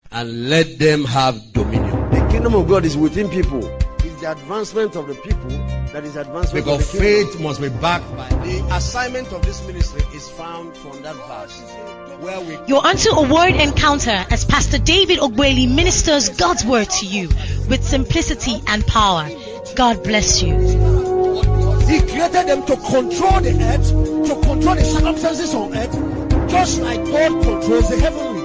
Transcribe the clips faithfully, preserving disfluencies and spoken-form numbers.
and let them have dominion. The kingdom of God is within people. It's the advancement of the people that is advancement Because of the kingdom. faith must be backed by the assignment of this ministry is found from that verse. Where we You're onto a word encounter as Pastor David Ogbeli ministers God's word to you with simplicity and power. God bless you. He created them to control the earth, to control the circumstances on earth, just like God controls the heavenlies.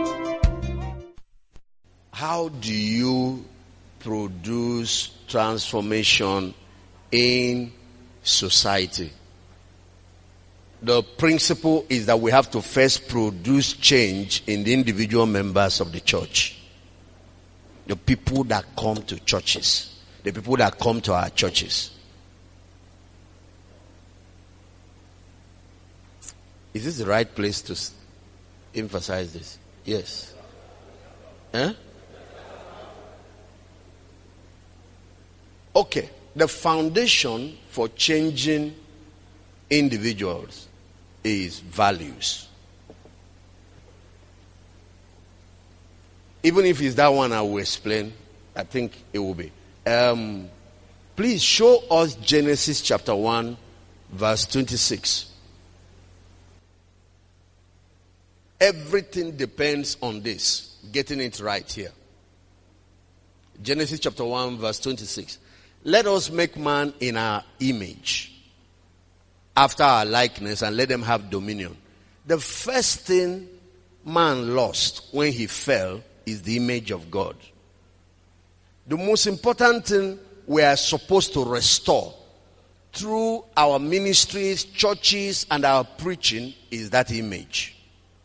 How do you produce transformation in society? The principle is that we have to first produce change in the individual members of the church. The people that come to churches. The people that come to our churches. Is this the right place to emphasize this? Yes. Huh? Okay. The foundation for changing individuals is values. Even if it's that one I will explain, I think it will be. Um, please show us Genesis chapter one, verse twenty-six. Everything depends on this. Getting it right here. Genesis chapter one, verse twenty-six. Let us make man in our image, after our likeness, and let them have dominion. The first thing man lost when he fell is the image of God. The most important thing we are supposed to restore through our ministries, churches, and our preaching is that image.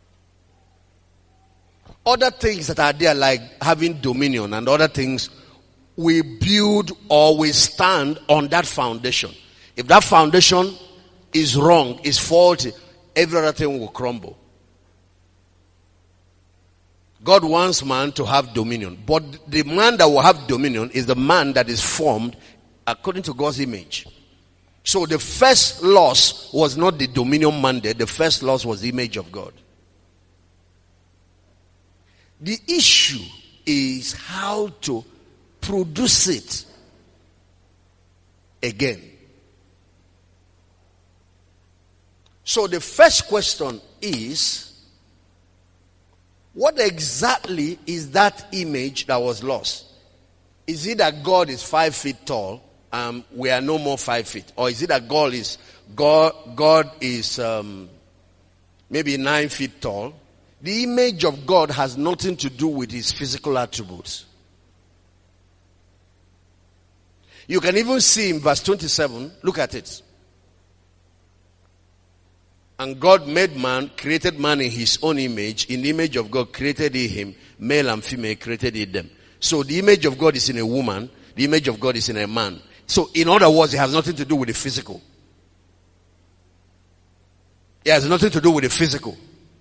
Other things that are there, like having dominion and other things, we build or we stand on that foundation. If that foundation is wrong, is faulty, every other thing will crumble. God wants man to have dominion. But the man that will have dominion is the man that is formed according to God's image. So the first loss was not the dominion mandate. The first loss was the image of God. The issue is how to produce it again. So the first question is, what exactly is that image that was lost? Is it that God is five feet tall and we are no more five feet? Or is it that God is God God is um, maybe nine feet tall? The image of God has nothing to do with his physical attributes. You can even see in verse twenty-seven, look at it. And God made man, created man in his own image. In the image of God created he him. Male and female created he them. So the image of God is in a woman. The image of God is in a man. So in other words, it has nothing to do with the physical. It has nothing to do with the physical.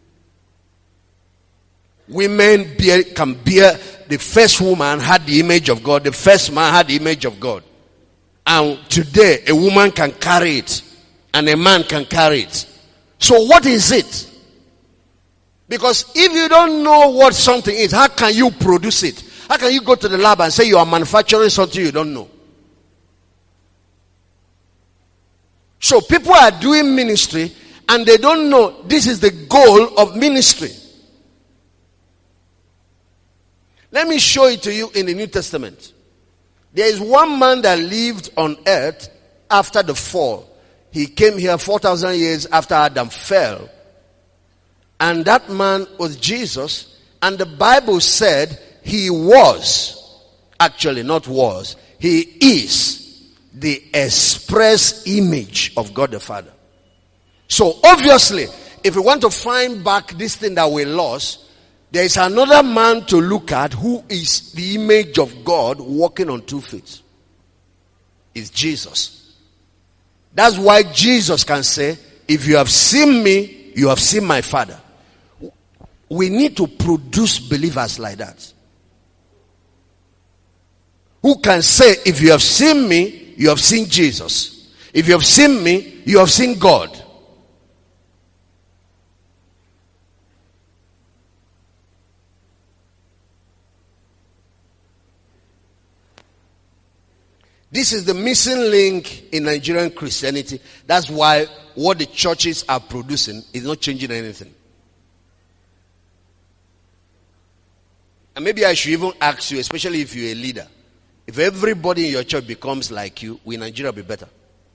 Women bear, can bear, the first woman had the image of God. The first man had the image of God. And today, a woman can carry it. And a man can carry it. So what is it? Because if you don't know what something is, how can you produce it? How can you go to the lab and say you are manufacturing something you don't know? So people are doing ministry and they don't know this is the goal of ministry. Let me show it to you in the New Testament. There is one man that lived on earth after the fall. He came here four thousand years after Adam fell. And that man was Jesus. And the Bible said he was, actually not was, he is the express image of God the Father. So obviously, if we want to find back this thing that we lost, there is another man to look at who is the image of God walking on two feet. It's Jesus. That's why Jesus can say, if you have seen me, you have seen my Father. We need to produce believers like that. Who can say, if you have seen me, you have seen Jesus. If you have seen me, you have seen God. This is the missing link in Nigerian Christianity. That's why what the churches are producing is not changing anything. And maybe I should even ask you, especially if you're a leader, if everybody in your church becomes like you, will Nigeria be better?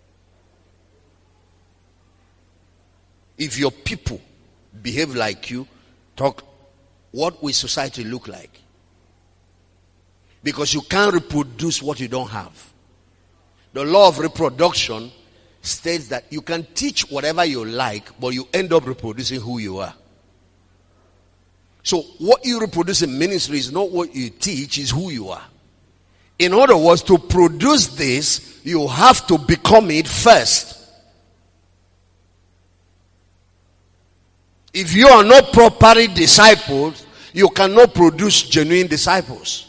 If your people behave like you, talk, what will society look like? Because you can't reproduce what you don't have. The law of reproduction states that you can teach whatever you like, but you end up reproducing who you are. So what you reproduce in ministry is not what you teach, is who you are. In other words, to produce this, you have to become it first. If you are not properly discipled, you cannot produce genuine disciples.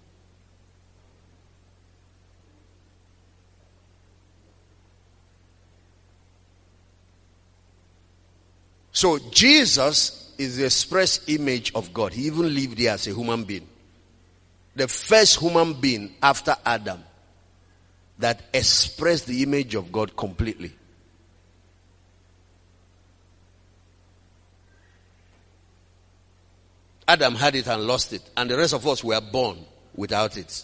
So Jesus is the express image of God. He even lived here as a human being. The first human being after Adam that expressed the image of God completely. Adam had it and lost it, and the rest of us were born without it.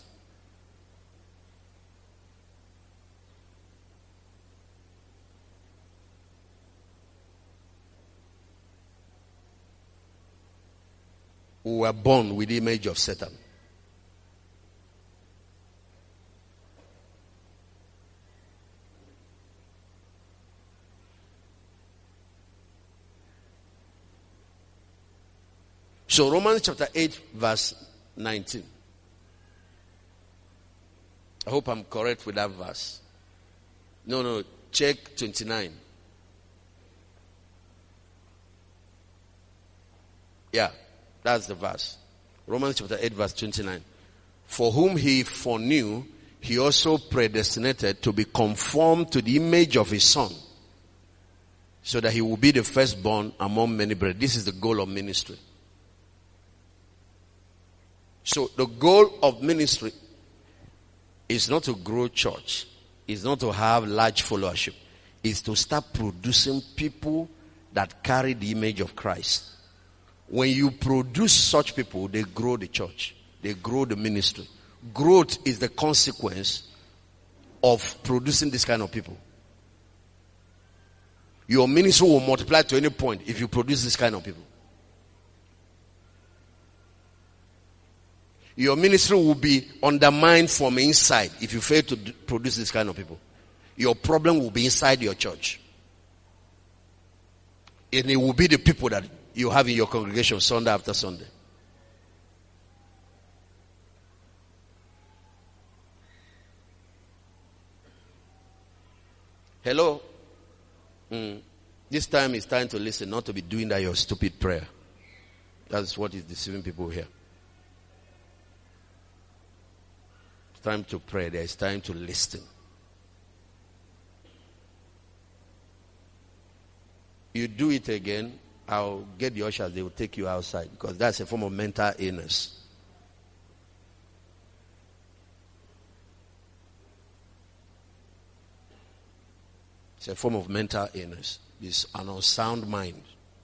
We were born with the image of Satan. So Romans chapter eight verse nineteen. I hope I'm correct with that verse. No, no, check twenty-nine. Yeah, that's the verse. Romans chapter eight verse twenty-nine. For whom he foreknew, he also predestinated to be conformed to the image of his son, so that he will be the firstborn among many brethren. This is the goal of ministry. So the goal of ministry is not to grow church. It's not to have large followership. It's to start producing people that carry the image of Christ. When you produce such people, they grow the church. They grow the ministry. Growth is the consequence of producing this kind of people. Your ministry will multiply to any point if you produce this kind of people. Your ministry will be undermined from inside if you fail to d- produce this kind of people. Your problem will be inside your church. And it will be the people that you have in your congregation Sunday after Sunday. Hello? Mm. This time is time to listen, not to be doing that your stupid prayer. That's what is deceiving people here. It's time to pray. There is time to listen. You do it again, I'll get the ushers, they will take you outside, because that's a form of mental illness. It's a form of mental illness. It's an unsound mind.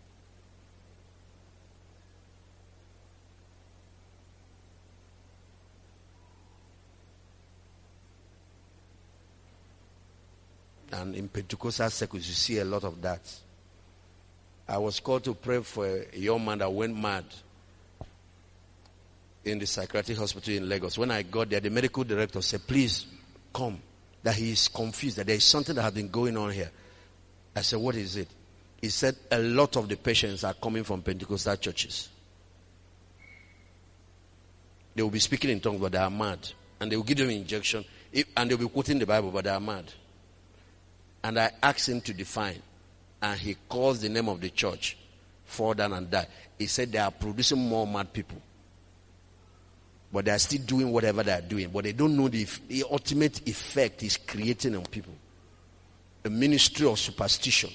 And in Pentecostal circles, you see a lot of that. I was called to pray for a young man that went mad in the psychiatric hospital in Lagos. When I got there, the medical director said, please come. That he is confused, that there is something that has been going on here. I said, what is it? He said, a lot of the patients are coming from Pentecostal churches. They will be speaking in tongues, but they are mad. And they will give them an injection, and they will be quoting the Bible, but they are mad. And I asked him to define. And he calls the name of the church, fall down and die. He said they are producing more mad people. But they are still doing whatever they are doing. But they don't know the, the ultimate effect is creating on people. A ministry of superstition.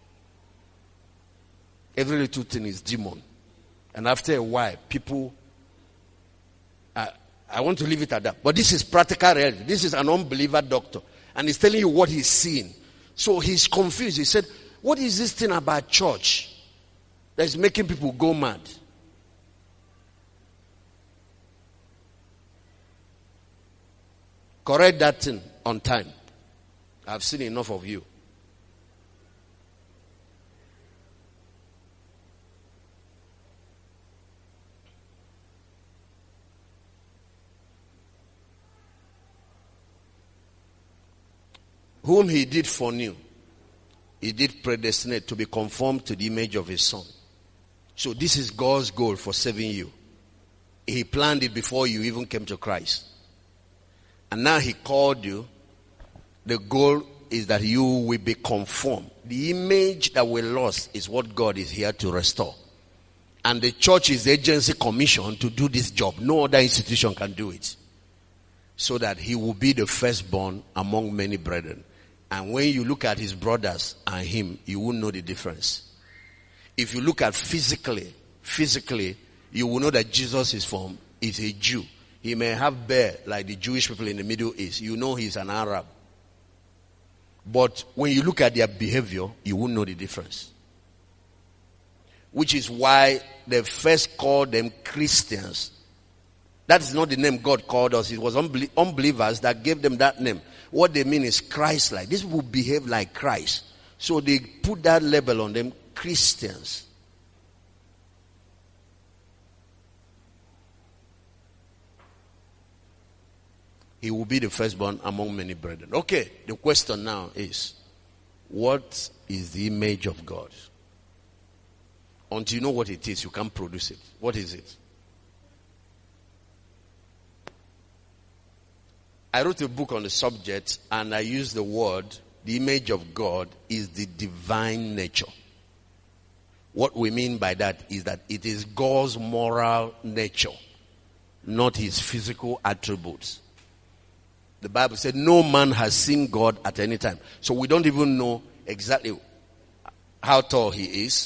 Every little thing is demon. And after a while, people are, I want to leave it at that. But this is practical reality. This is an unbeliever doctor. And he's telling you what he's seeing. So he's confused. He said, what is this thing about church that is making people go mad? Correct that thing on time. I've seen enough of you. Whom he did foreknew, he did predestinate to be conformed to the image of his son. So this is God's goal for saving you. He planned it before you even came to Christ. And now he called you. The goal is that you will be conformed. The image that we lost is what God is here to restore. And the church is the agency commissioned to do this job. No other institution can do it. So that he will be the firstborn among many brethren. And when you look at his brothers and him, you will know the difference. If you look at physically, physically, you will know that Jesus is from, is a Jew. He may have beard like the Jewish people in the Middle East. You know he's an Arab. But when you look at their behavior, you will know the difference. Which is why they first called them Christians. That is not the name God called us. It was unbelie- unbelievers that gave them that name. What they mean is Christ-like. These people behave like Christ. So they put that label on them, Christians. He will be the firstborn among many brethren. Okay, the question now is, what is the image of God? Until you know what it is, you can't produce it. What is it? I wrote a book on the subject and I used the word, the image of God is the divine nature. What we mean by that is that it is God's moral nature, not his physical attributes. The Bible said no man has seen God at any time. So we don't even know exactly how tall he is.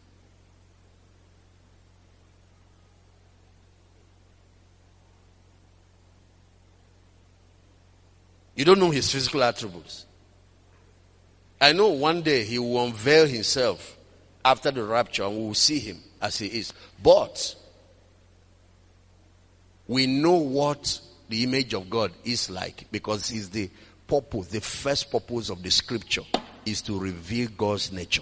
You don't know his physical attributes. I know one day he will unveil himself after the rapture and we will see him as he is. But we know what the image of God is like because it's the purpose, the first purpose of the scripture is to reveal God's nature.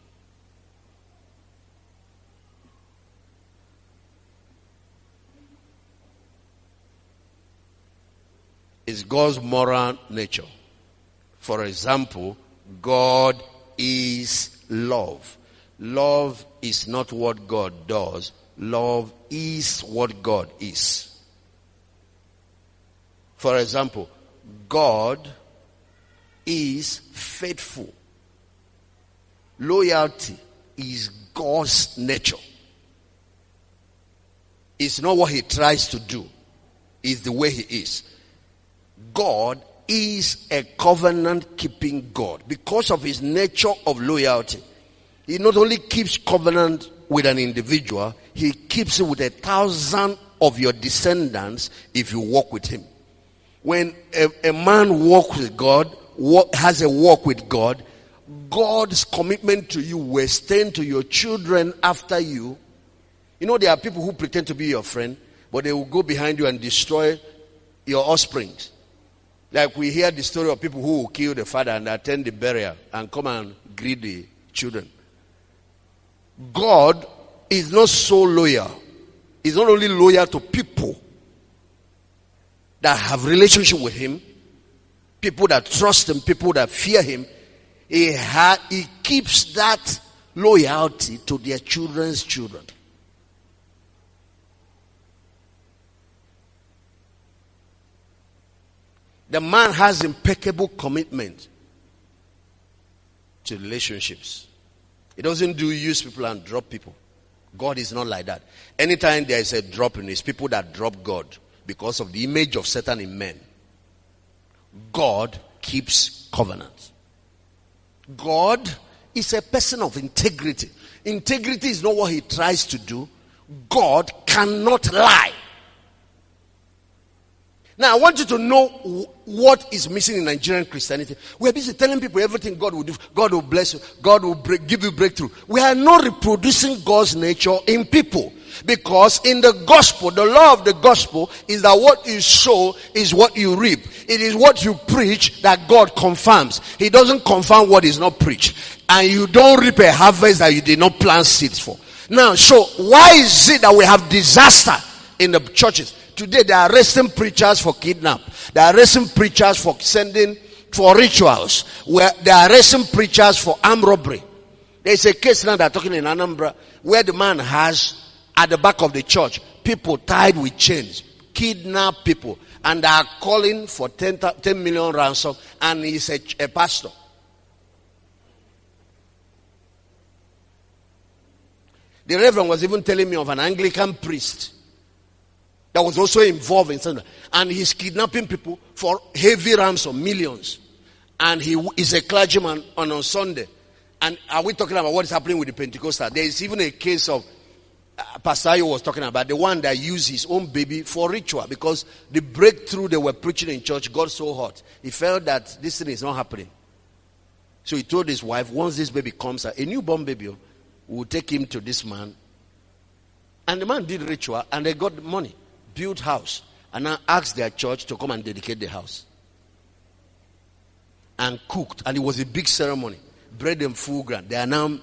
Is God's moral nature. For example, God is love. Love is not what God does. Love is what God is. For example, God is faithful. Loyalty is God's nature. It's not what he tries to do. It's the way he is. God is a covenant-keeping God. Because of his nature of loyalty, he not only keeps covenant with an individual, he keeps it with a thousand of your descendants if you walk with him. When a, a man walks with God, walk, has a walk with God, God's commitment to you will extend to your children after you. You know, there are people who pretend to be your friend, but they will go behind you and destroy your offspring. Like we hear the story of people who will kill the father and attend the burial and come and greet the children. God is not so loyal. He's not only loyal to people that have relationship with him, people that trust him, people that fear him. He, ha- he keeps that loyalty to their children's children. The man has impeccable commitment to relationships. He doesn't do use people and drop people. God is not like that. Anytime there is a dropping, it's people that drop God because of the image of Satan in men. God keeps covenant. God is a person of integrity. Integrity is not what he tries to do. God cannot lie. Now, I want you to know what is missing in Nigerian Christianity. We are busy telling people everything God will do. God will bless you. God will break, give you breakthrough. We are not reproducing God's nature in people. Because in the gospel, the law of the gospel is that what you sow is what you reap. It is what you preach that God confirms. He doesn't confirm what is not preached. And you don't reap a harvest that you did not plant seeds for. Now, so why is it that we have disaster in the churches? Today they are arresting preachers for kidnap. They are arresting preachers for sending for rituals. Where they are arresting preachers for armed robbery. There is a case now they're talking in Anambra where the man has at the back of the church people tied with chains, kidnap people, and they are calling for ten, ten million ransom, and he's a, a pastor. The reverend was even telling me of an Anglican priest that was also involved in something. And he's kidnapping people for heavy ransom, millions. And he is a clergyman on, on Sunday. And are we talking about what is happening with the Pentecostal? There is even a case of, uh, Pastor Ayo was talking about, the one that used his own baby for ritual. Because the breakthrough they were preaching in church got so hot. He felt that this thing is not happening. So he told his wife, once this baby comes, a newborn baby, we'll take him to this man. And the man did ritual and they got money. Built house, and now asked their church to come and dedicate the house. And cooked, and it was a big ceremony. Bread and full ground. They are now.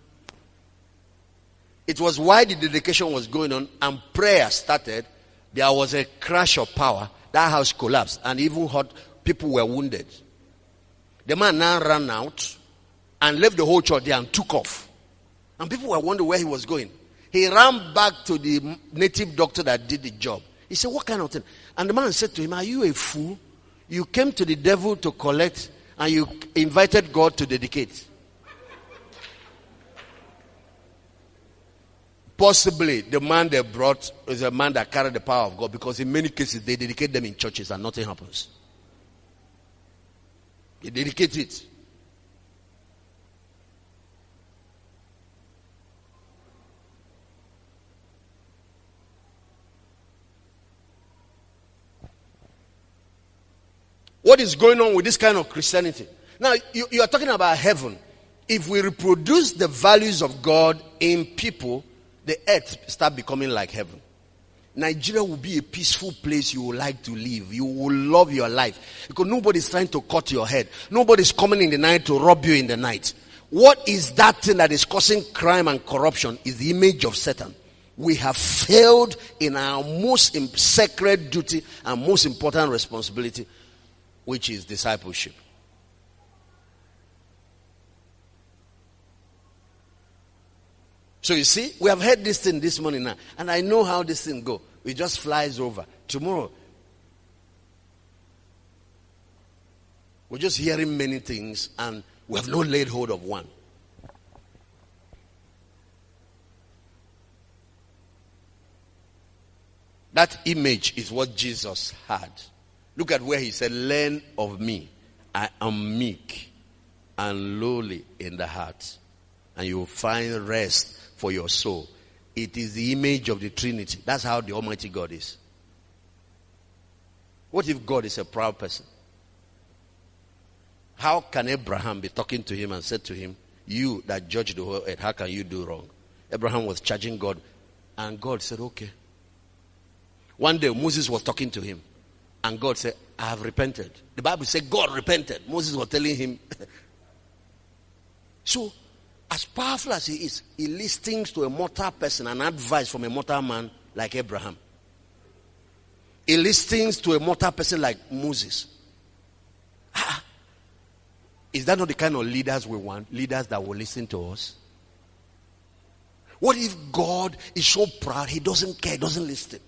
It was while the dedication was going on and prayer started, there was a crash of power. That house collapsed, and even hot people were wounded. The man now ran out and left the whole church there and took off. And people were wondering where he was going. He ran back to the native doctor that did the job. He said, what kind of thing? And the man said to him, are you a fool? You came to the devil to collect and you invited God to dedicate. Possibly the man they brought is a man that carried the power of God, because in many cases they dedicate them in churches and nothing happens. They dedicate it. What is going on with this kind of Christianity? Now, you, you are talking about heaven. If we reproduce the values of God in people, the earth start becoming like heaven. Nigeria will be a peaceful place you would like to live. You will love your life. Because nobody is trying to cut your head. Nobody is coming in the night to rob you in the night. What is that thing that is causing crime and corruption? Is the image of Satan. We have failed in our most sacred duty and most important responsibility, which is discipleship. So you see, we have heard this thing this morning now, and I know how this thing go. It just flies over. Tomorrow, we're just hearing many things, and we have not laid hold of one. That image is what Jesus had. Look at where he said, learn of me. I am meek and lowly in the heart, and you will find rest for your soul. It is the image of the Trinity. That's how the Almighty God is. What if God is a proud person? How can Abraham be talking to him and said to him, you that judge the whole earth, how can you do wrong? Abraham was charging God, and God said, okay. One day Moses was talking to him, and God said, I have repented. The Bible said God repented. Moses was telling him. So, as powerful as he is, he listens to a mortal person and advice from a mortal man like Abraham. He listens to a mortal person like Moses. Ah, is that not the kind of leaders we want? Leaders that will listen to us? What if God is so proud, he doesn't care, doesn't listen?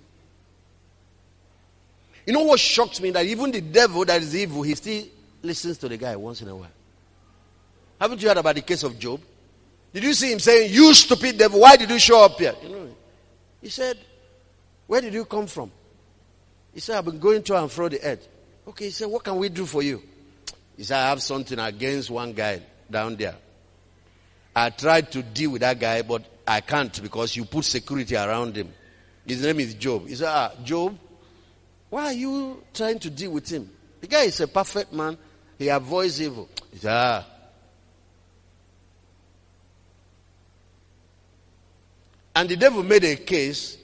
You know what shocks me? That even the devil that is evil, he still listens to the guy once in a while. Haven't you heard about the case of Job? Did you see him saying, you stupid devil, why did you show up here? You know, he said, where did you come from? He said, I've been going to and fro the earth. Okay, he said, what can we do for you? He said, I have something against one guy down there. I tried to deal with that guy, but I can't because you put security around him. His name is Job. He said, ah, Job, Why are you trying to deal with him? The guy is a perfect man. He avoids evil. He said, ah. And the devil made a case.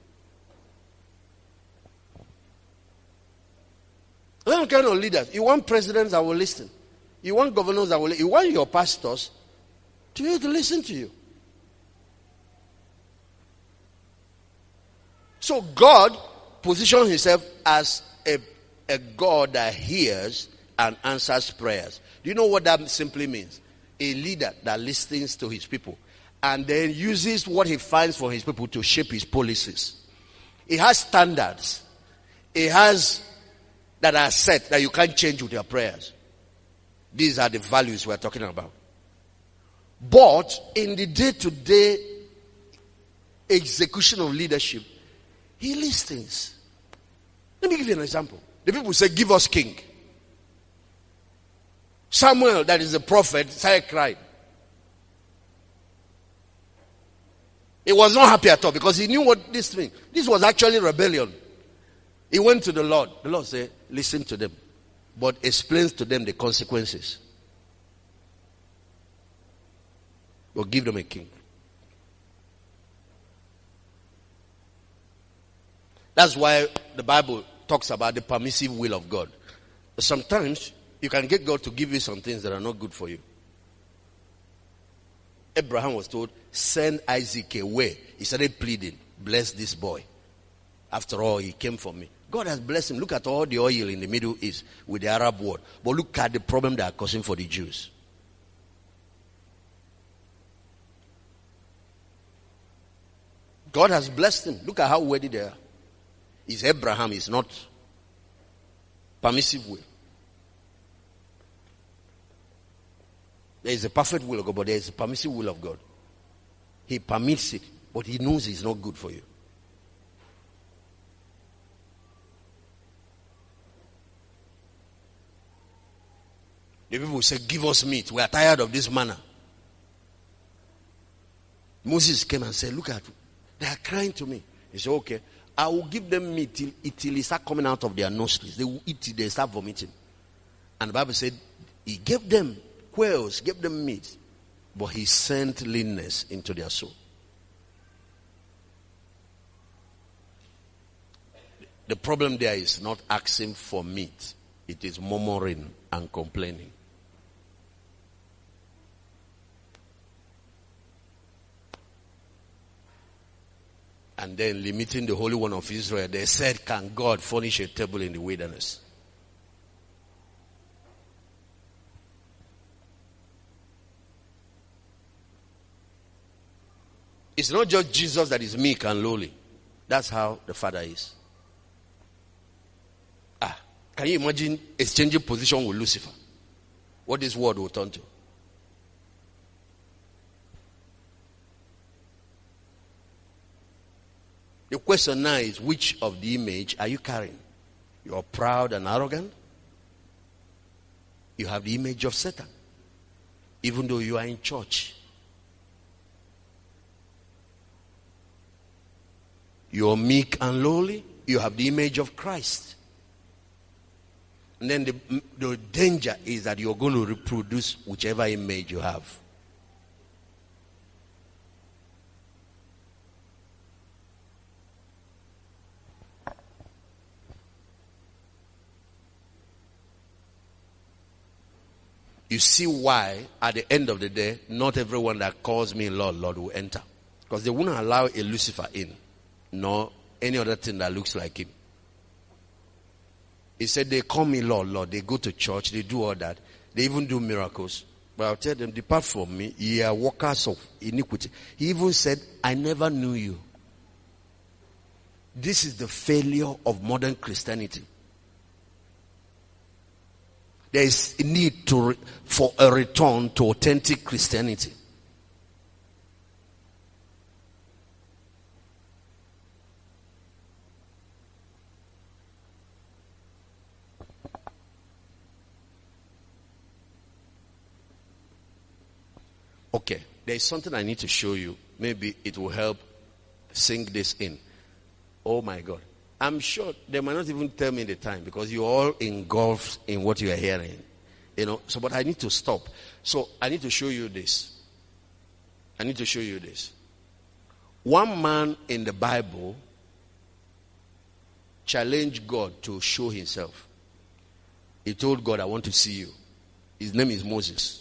What kind of leaders? You want presidents that will listen. You want governors that will listen. You want your pastors to you to listen to you. So God positioned himself as a, a God that hears and answers prayers. Do you know what that simply means? A leader that listens to his people and then uses what he finds for his people to shape his policies. He has standards. He has that are set that you can't change with your prayers. These are the values we're talking about. But in the day-to-day execution of leadership, he listens. Let me give you an example. The people say, give us king. Samuel, that is the prophet, started crying. He was not happy at all because he knew what this thing. This was actually rebellion. He went to the Lord. The Lord said, listen to them, but explains to them the consequences. Or give them a king. That's why the Bible talks about the permissive will of God. Sometimes you can get God to give you some things that are not good for you. Abraham was told, send Isaac away. He started pleading, bless this boy. After all, he came for me. God has blessed him. Look at all the oil in the Middle East with the Arab world. But look at the problem they are causing for the Jews. God has blessed him. Look at how worthy they are. Is Abraham is not permissive will. There is a perfect will of God, but there is a permissive will of God. He permits it, but he knows it's not good for you. The people say, give us meat. We are tired of this manna. Moses came and said, look at it. They are crying to me. He said, okay, I will give them meat till, till it start coming out of their nostrils. They will eat till they start vomiting. And the Bible said, he gave them quails, gave them meat, but he sent leanness into their soul. The problem there is not asking for meat. It is murmuring and complaining. And then limiting the Holy One of Israel, they said, can God furnish a table in the wilderness? It's not just Jesus that is meek and lowly. That's how the Father is. Ah, can you imagine exchanging position with Lucifer? What this world will turn to. The question now is, which of the image are you carrying? You are proud and arrogant. You have the image of Satan, even though you are in church. You are meek and lowly. You have the image of Christ. And then the, the danger is that you're going to reproduce whichever image you have. You see why, at the end of the day, not everyone that calls me Lord, Lord will enter. Because they won't allow a Lucifer in, nor any other thing that looks like him. He said, they call me Lord, Lord. They go to church, they do all that. They even do miracles. But I'll tell them, depart from me, ye are workers of iniquity. He even said, I never knew you. This is the failure of modern Christianity. There is a need to re- for a return to authentic Christianity. Okay, there is something I need to show you. Maybe it will help sink this in. Oh my God. I'm sure they might not even tell me the time because you're all engulfed in what you are hearing. You know, so but I need to stop. So I need to show you this. I need to show you this. One man in the Bible challenged God to show himself. He told God, I want to see you. His name is Moses.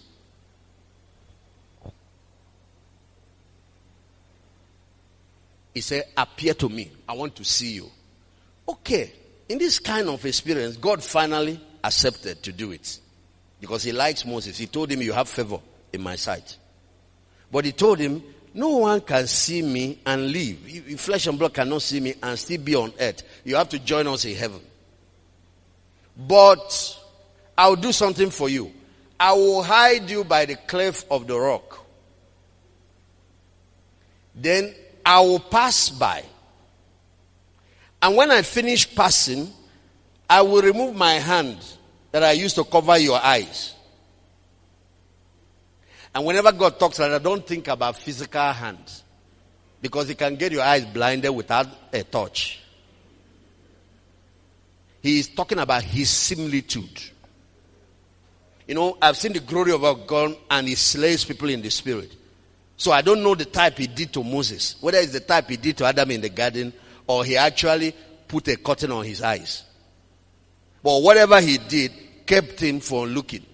He said, appear to me. I want to see you. Okay. In this kind of experience, God finally accepted to do it. Because he likes Moses. He told him, you have favor in my sight. But he told him, no one can see me and live. Flesh and blood cannot see me and still be on earth. You have to join us in heaven. But I'll do something for you. I will hide you by the cleft of the rock. Then I will pass by. And when I finish passing, I will remove my hand that I used to cover your eyes. And whenever God talks like that, don't think about physical hands. Because he can get your eyes blinded without a touch. He is talking about his similitude. You know, I've seen the glory of our God and he slays people in the spirit. So I don't know the type he did to Moses. Whether it's the type he did to Adam in the garden or he actually put a curtain on his eyes. But whatever he did kept him from looking.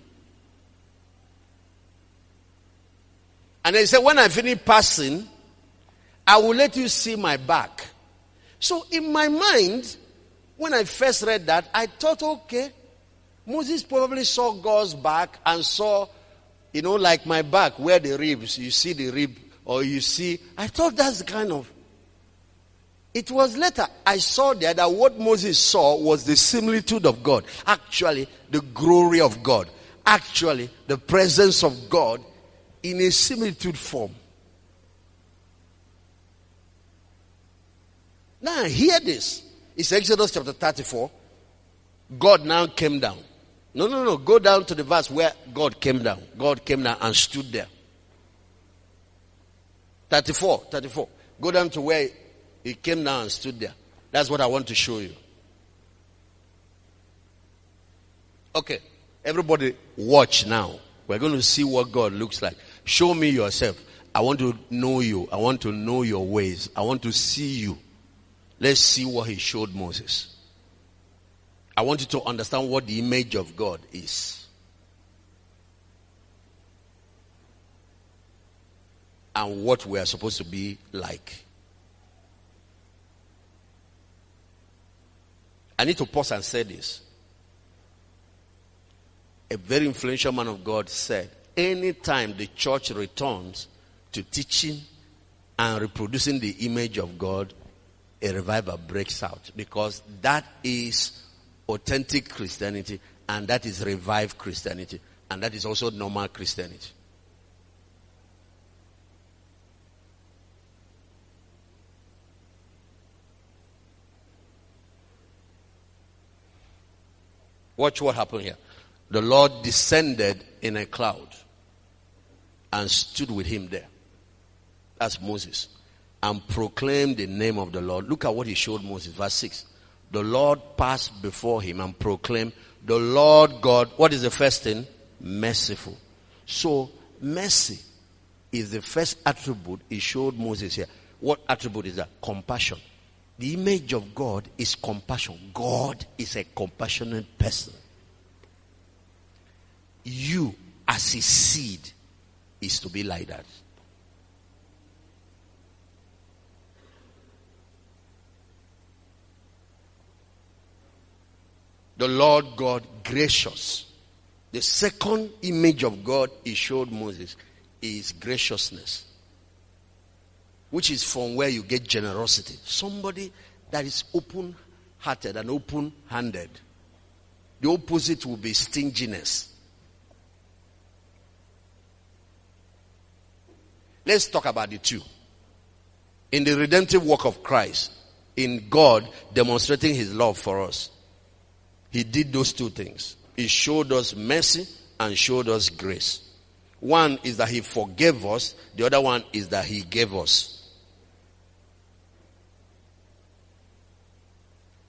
And then he said, when I finish passing, I will let you see my back. So in my mind, when I first read that, I thought, okay, Moses probably saw God's back and saw, you know, like my back, where the ribs, you see the rib, or you see, I thought that's kind of, it was later I saw there that what Moses saw was the similitude of God. Actually, the glory of God. Actually, the presence of God in a similitude form. Now, hear this. It's Exodus chapter thirty-four. God now came down. No, no, no. Go down to the verse where God came down. God came down and stood there. thirty-four, thirty-four. Go down to where he came down and stood there. That's what I want to show you. Okay. Everybody watch now. We're going to see what God looks like. Show me yourself. I want to know you. I want to know your ways. I want to see you. Let's see what he showed Moses. I want you to understand what the image of God is. And what we are supposed to be like. I need to pause and say this. A very influential man of God said, anytime the church returns to teaching and reproducing the image of God, a revival breaks out. Because that is authentic Christianity, and that is revived Christianity, and that is also normal Christianity. Watch what happened here. The Lord descended in a cloud and stood with him there. That's Moses. And proclaimed the name of the Lord. Look at what he showed Moses. Verse six. The Lord passed before him and proclaimed, the Lord God, what is the first thing? Merciful. So, mercy is the first attribute he showed Moses here. What attribute is that? Compassion. The image of God is compassion. God is a compassionate person. You, as his seed, is to be like that. The Lord God gracious. The second image of God he showed Moses is graciousness. Which is from where you get generosity. Somebody that is open-hearted and open-handed. The opposite will be stinginess. Let's talk about the two. In the redemptive work of Christ, in God demonstrating his love for us, he did those two things. He showed us mercy and showed us grace. One is that he forgave us. The other one is that he gave us.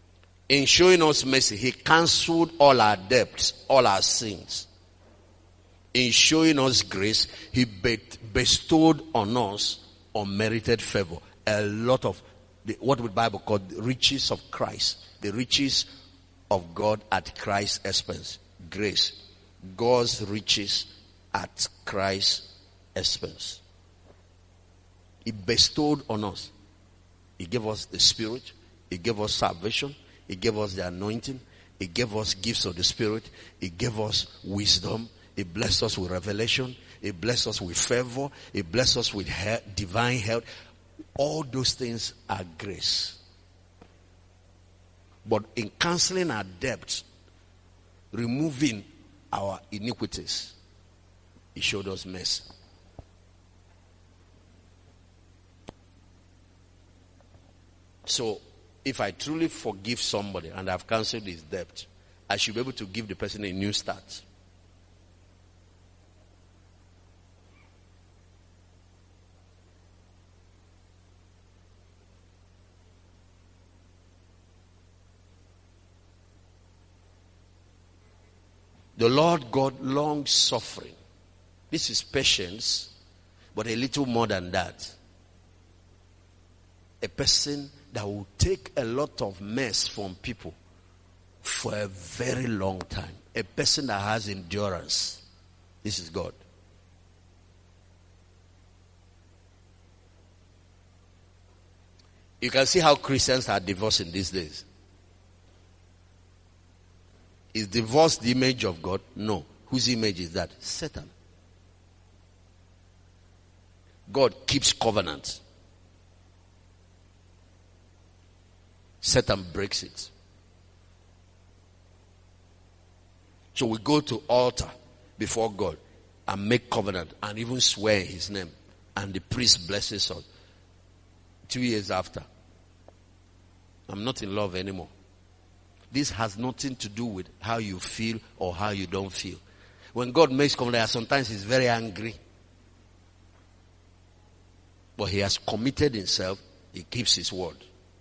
In showing us mercy, he cancelled all our debts, all our sins. In showing us grace, he bestowed on us unmerited favor. A lot of the, what the Bible called the riches of Christ. The riches of God at Christ's expense. Grace. God's riches at Christ's expense. He bestowed on us. He gave us the Spirit. He gave us salvation. He gave us the anointing. He gave us gifts of the Spirit. He gave us wisdom. He blessed us with revelation. He blessed us with favor. He blessed us with he- divine health. All those things are grace. But in cancelling our debts, removing our iniquities, he showed us mercy. So, if I truly forgive somebody and I've cancelled his debt, I should be able to give the person a new start. The Lord God long suffering. This is patience, but a little more than that. A person that will take a lot of mess from people for a very long time. A person that has endurance. This is God. You can see how Christians are divorcing these days. Is divorce the image of God? No. Whose image is that? Satan. God keeps covenant. Satan breaks it. So we go to altar before God and make covenant and even swear in his name. And the priest blesses us. Two years after, I'm not in love anymore. This has nothing to do with how you feel or how you don't feel. When God makes covenant, sometimes he's very angry. But he has committed himself. He keeps his word.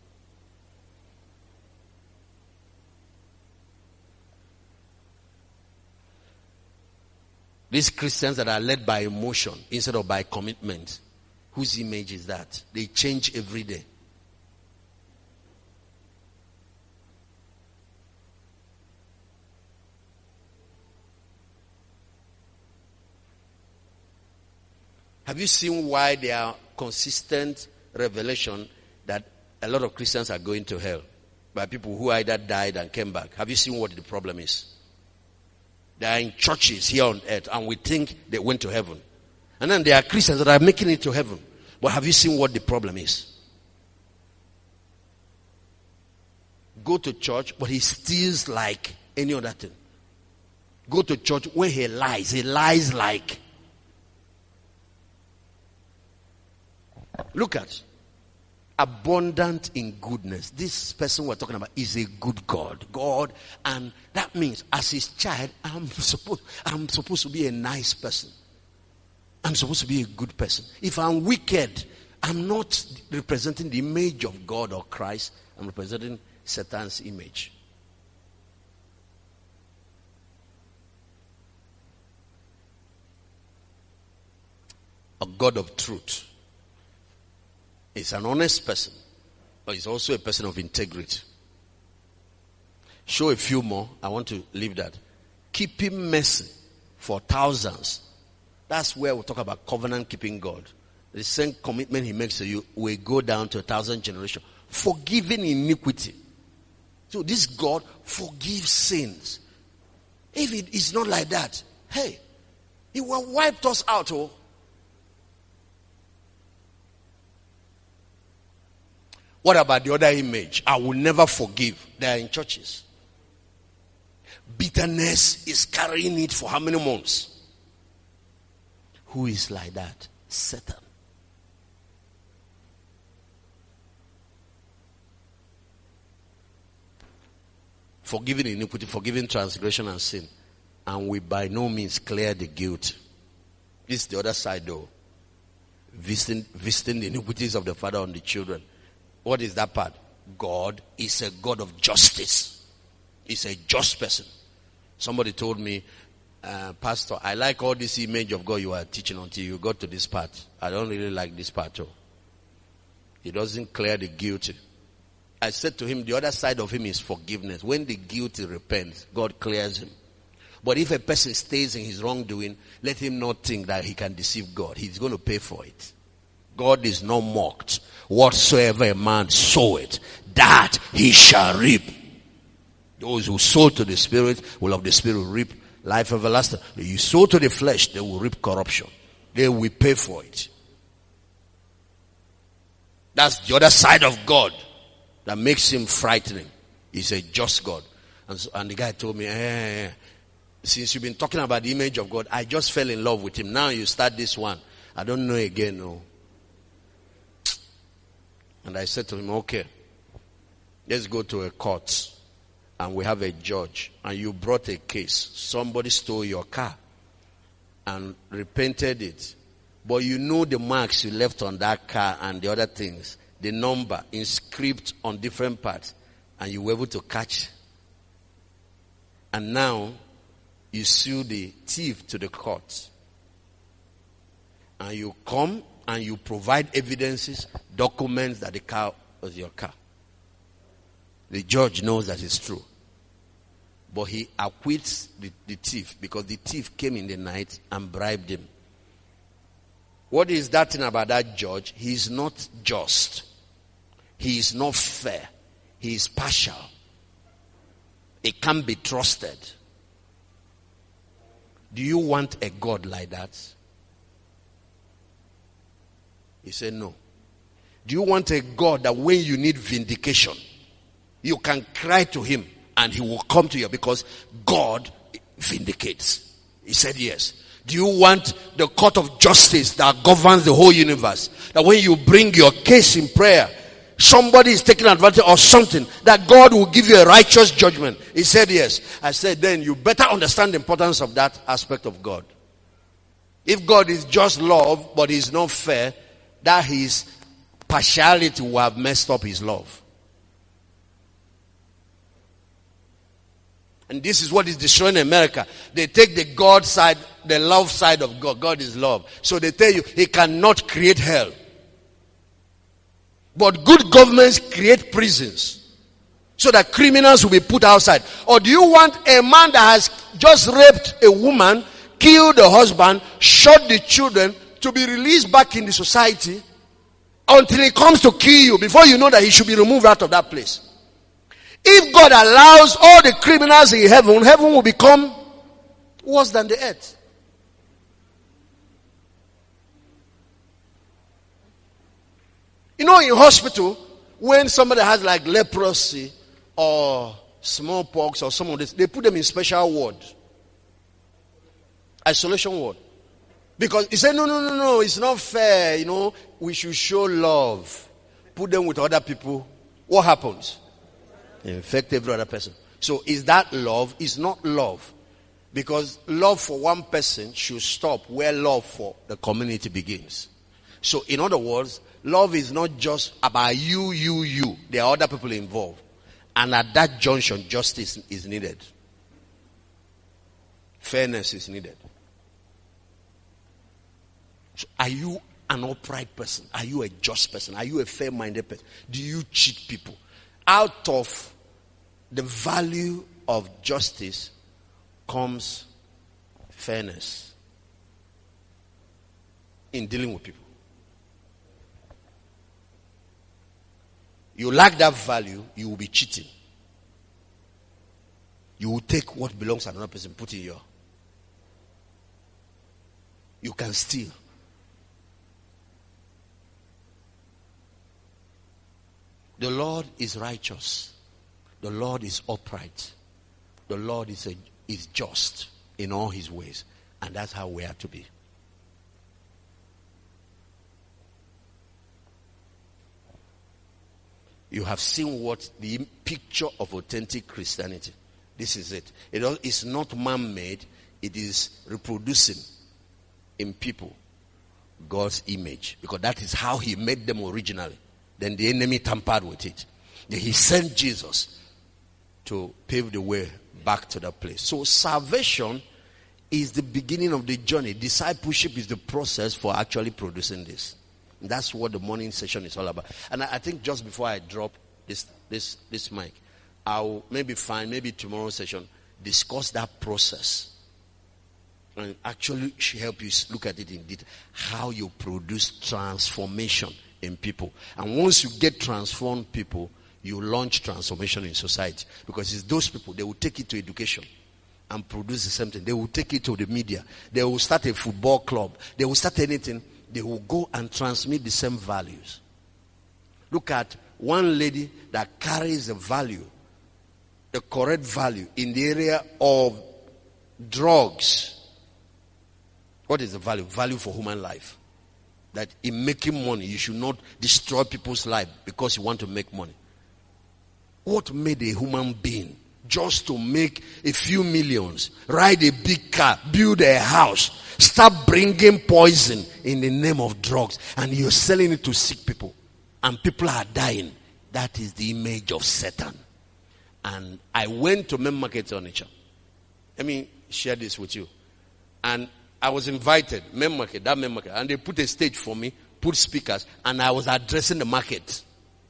These Christians that are led by emotion instead of by commitment, whose image is that? They change every day. Have you seen why there are consistent revelation that a lot of Christians are going to hell by people who either died and came back? Have you seen what the problem is? They are in churches here on earth and we think they went to heaven. And then there are Christians that are making it to heaven. But have you seen what the problem is? Go to church, but he steals like any other thing. Go to church, when he lies, he lies like. Look at abundant in goodness. This person we're talking about is a good God. God, and that means as his child, I'm supposed I'm supposed to be a nice person. I'm supposed to be a good person. If I'm wicked, I'm not representing the image of God or Christ. I'm representing Satan's image. A God of truth. Is an honest person, but he's also a person of integrity. Show a few more. I want to leave that. Keeping mercy for thousands. That's where we talk about covenant keeping God. The same commitment he makes to you will go down to a thousand generations. Forgiving iniquity. So this God forgives sins. If it is not like that, hey, he will wipe us out. Oh. What about the other image? I will never forgive. They are in churches. Bitterness is carrying it for how many months? Who is like that? Satan. Forgiving iniquity, forgiving transgression and sin. And we by no means clear the guilt. This is the other side though. Visiting, visiting the iniquities of the father on the children. What is that part? God is a God of justice. He's a just person. Somebody told me, uh, Pastor, I like all this image of God you are teaching until you got to this part. I don't really like this part too. He doesn't clear the guilty. I said to him, the other side of him is forgiveness. When the guilty repents, God clears him. But if a person stays in his wrongdoing, let him not think that he can deceive God. He's going to pay for it. God is not mocked. Whatsoever a man soweth, that he shall reap. Those who sow to the Spirit will of the Spirit reap life everlasting. If you sow to the flesh, they will reap corruption. They will pay for it. That's the other side of God that makes him frightening. He's a just God. And, so, and the guy told me, eh, since you've been talking about the image of God, I just fell in love with him. Now you start this one. I don't know again, no. And I said to him, okay, let's go to a court and we have a judge and you brought a case. Somebody stole your car and repainted it. But you know the marks you left on that car and the other things, the number inscribed on different parts, and you were able to catch. And now you sue the thief to the court. And you come and you provide evidences, documents that the car was your car. The judge knows that it's true. But he acquits the, the thief because the thief came in the night and bribed him. What is that thing about that judge? He is not just. He is not fair. He is partial. He can't be trusted. Do you want a God like that? He said no. Do you want a God that when you need vindication, you can cry to him and he will come to you because God vindicates? He said yes. Do you want the court of justice that governs the whole universe? That when you bring your case in prayer, somebody is taking advantage of something, that God will give you a righteous judgment? He said yes. I said then you better understand the importance of that aspect of God. If God is just love, but he's not fair, that his partiality will have messed up his love. And this is what is destroying America. They take the God side, the love side of God. God is love. So they tell you he cannot create hell. But good governments create prisons so that criminals will be put outside. Or do you want a man that has just raped a woman, killed the husband, shot the children, to be released back in the society until he comes to kill you before you know that he should be removed out of that place? If God allows all the criminals in heaven, heaven will become worse than the earth. You know, in hospital, when somebody has like leprosy or smallpox or some of this, they put them in special ward. Isolation ward. Because he said, no, no, no, no, it's not fair. You know, we should show love. Put them with other people. What happens? Infect every other person. So is that love? It's not love. Because love for one person should stop where love for the community begins. So in other words, love is not just about you, you, you. There are other people involved. And at that junction, justice is needed. Fairness is needed. So are you an upright person? Are you a just person? Are you a fair-minded person? Do you cheat people? Out of the value of justice comes fairness in dealing with people. You lack that value, you will be cheating. You will take what belongs to another person, put in your. You can steal. The Lord is righteous. The Lord is upright. The Lord is a, is just in all his ways. And that's how we are to be. You have seen what the picture of authentic Christianity. This is it. It is not man-made. It is reproducing in people God's image. Because that is how he made them originally. Then the enemy tampered with it. He sent Jesus to pave the way back to that place. So salvation is the beginning of the journey. Discipleship is the process for actually producing this. That's what the morning session is all about. And I, I think just before I drop this this this mic, I'll maybe find maybe tomorrow's session discuss that process and actually help you look at it in detail, how you produce transformation in people. And once you get transformed people, you launch transformation in society, because it's those people, they will take it to education and produce the same thing. They will take it to the media. They will start a football club. They will start anything. They will go and transmit the same values. Look at one lady that carries the value, the correct value in the area of drugs. What is the value? Value for human life. That in making money, you should not destroy people's life because you want to make money. What made a human being just to make a few millions, ride a big car, build a house, start bringing poison in the name of drugs, and you're selling it to sick people, and people are dying? That is the image of Satan. And I went to Main Market Onitsha. Let me share this with you. And I was invited, Main Market, that Main Market, and they put a stage for me, put speakers, and I was addressing the market.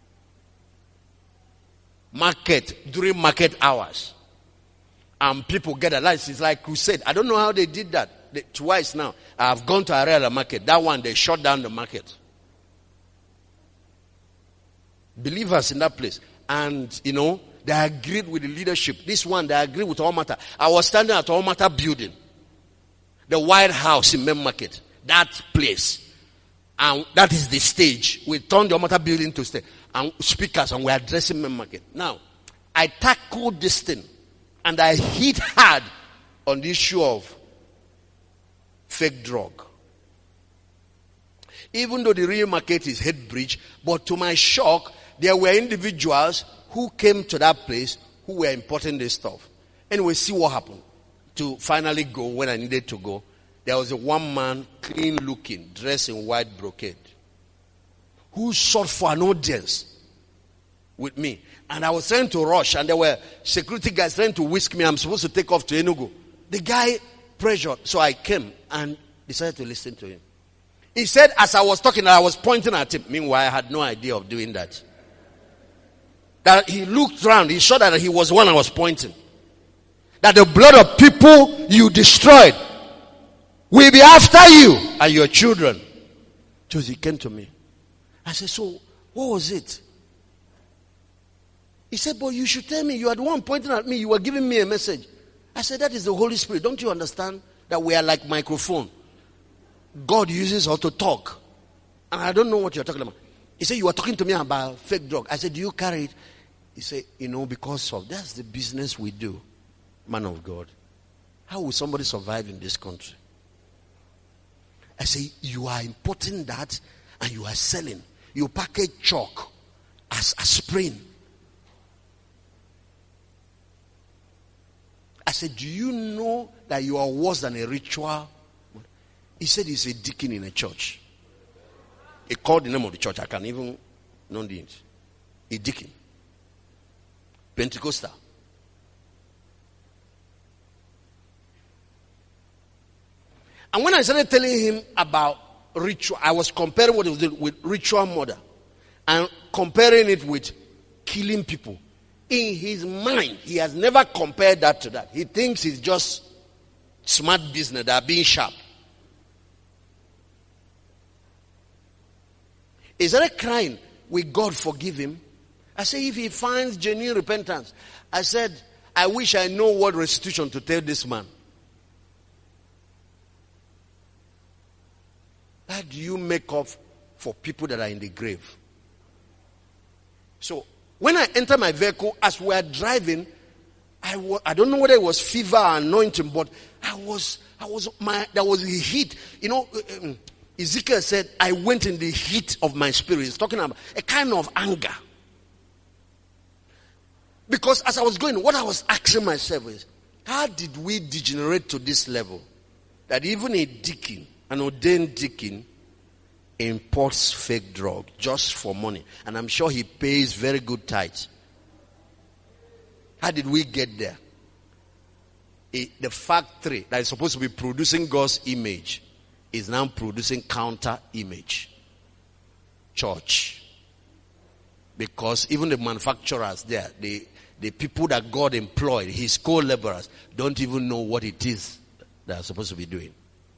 Market, during market hours. And people get a license. It's like crusade. I don't know how they did that. They, twice now. I've gone to Ariela market. That one, they shut down the market. Believers in that place. And, you know, they agreed with the leadership. This one, they agreed with Almata. I was standing at Almata building. The White House in Main Market. That place. And that is the stage. We turned the Almata building to stage. And speakers, and we're addressing Main Market. Now, I tackled this thing, and I hit hard on the issue of fake drug. Even though the real market is Headbridge, but to my shock, there were individuals who came to that place who were importing this stuff. Anyway, see what happened. To finally go when I needed to go, there was a one man, clean looking, dressed in white brocade, who sought for an audience with me. And I was trying to rush, and there were security guys trying to whisk me. I'm supposed to take off to Enugu. The guy pressured, so I came and decided to listen to him. He said, as I was talking, I was pointing at him. Meanwhile, I had no idea of doing that. That he looked around, he saw that he was the one I was pointing. That the blood of people you destroyed will be after you and your children. So he came to me. I said, so what was it? He said, but you should tell me. You are the one pointing at me. You were giving me a message. I said, that is the Holy Spirit. Don't you understand that we are like microphone? God uses us to talk. And I don't know what you're talking about. He said, you were talking to me about fake drug. I said, do you carry it? He said, you know, because of, that's the business we do. Man of God. How will somebody survive in this country? I say, you are importing that and you are selling. You package chalk as aspirin. I said, do you know that you are worse than a ritual? He said he's a deacon in a church. He called the name of the church. I can't even know the name. A deacon. Pentecostal. And when I started telling him about ritual, I was comparing what he was doing with ritual murder and comparing it with killing people. In his mind, he has never compared that to that. He thinks it's just smart business that are being sharp. Is there a crime? Will God forgive him? I say, if he finds genuine repentance. I said, I wish I know what restitution to tell this man. How do you make up for people that are in the grave? So, when I enter my vehicle, as we are driving, I, was, I don't know whether it was fever or anointing, but I was, I was, my, there was a heat. You know, um, Ezekiel said, I went in the heat of my spirit. He's talking about a kind of anger. Because as I was going, what I was asking myself is, how did we degenerate to this level? That even a deacon, an ordained deacon, imports fake drug just for money. And I'm sure he pays very good tithes. How did we get there? It, the factory that is supposed to be producing God's image is now producing counter image. Church. Because even the manufacturers there, the, the people that God employed, his co-laborers, don't even know what it is they are supposed to be doing.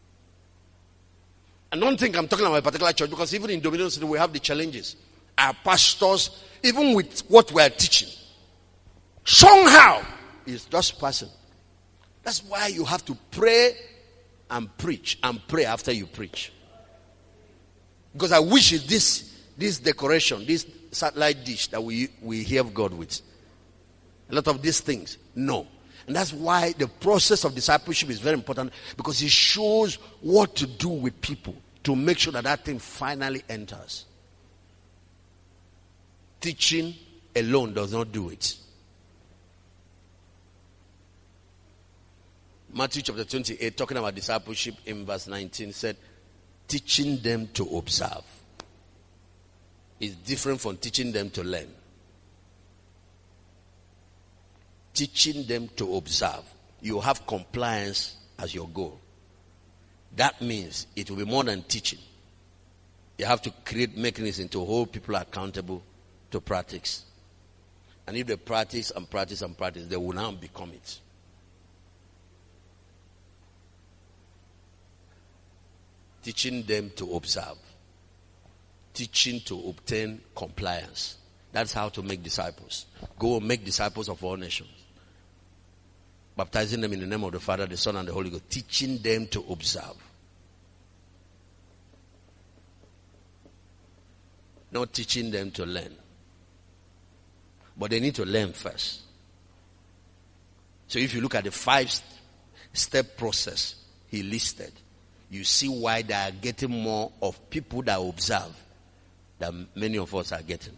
I don't think I'm talking about a particular church, because even in Dominion City we have the challenges. Our pastors, even with what we are teaching, somehow is just passing. That's why you have to pray and preach and pray after you preach. Because I wish it's this this decoration, this satellite dish that we we hear God with. A lot of these things, no. And that's why the process of discipleship is very important, because it shows what to do with people to make sure that that thing finally enters. Teaching alone does not do it. Matthew chapter twenty-eight, talking about discipleship in verse nineteen, said, teaching them to observe is different from teaching them to learn. Teaching them to observe. You have compliance as your goal. That means it will be more than teaching. You have to create mechanisms to hold people accountable to practice. And if they practice and practice and practice, they will now become it. Teaching them to observe. Teaching to obtain compliance. That's how to make disciples. Go and make disciples of all nations. Baptizing them in the name of the Father, the Son, and the Holy Ghost. Teaching them to observe. Not teaching them to learn. But they need to learn first. So if you look at the five-step process he listed, you see why they are getting more of people that observe than many of us are getting.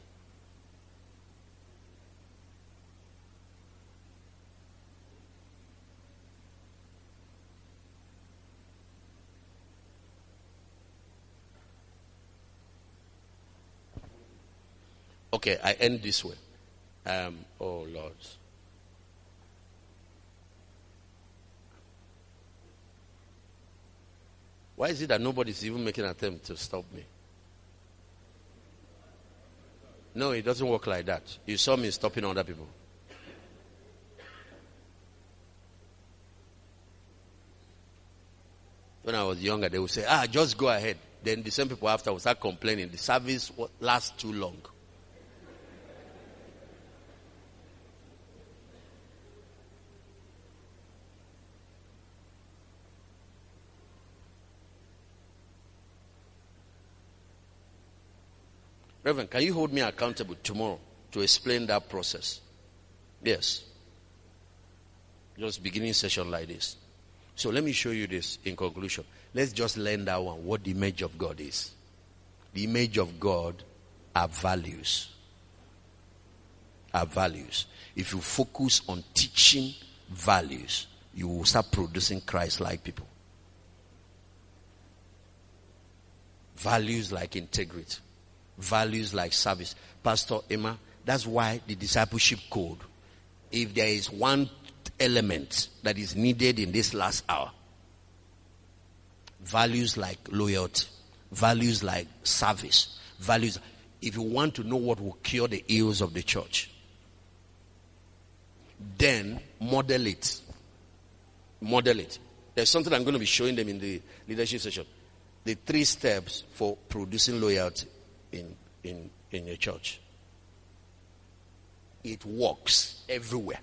Okay, I end this way. Um, oh Lord. Why is it that nobody's even making an attempt to stop me? No, it doesn't work like that. You saw me stopping other people. When I was younger, they would say, ah, just go ahead. Then the same people after would start complaining. The service lasts too long. Reverend, can you hold me accountable tomorrow to explain that process? Yes. Just beginning session like this. So let me show you this in conclusion. Let's just learn that one, what the image of God is. The image of God are values. Are values. If you focus on teaching values, you will start producing Christ-like people. Values like integrity. Values like service. Pastor Emma, that's why the discipleship code, if there is one element that is needed in this last hour, values like loyalty, values like service, values. If you want to know what will cure the ills of the church, then model it. Model it. There's something I'm going to be showing them in the leadership session. The three steps for producing loyalty in, in, in your church. It works everywhere.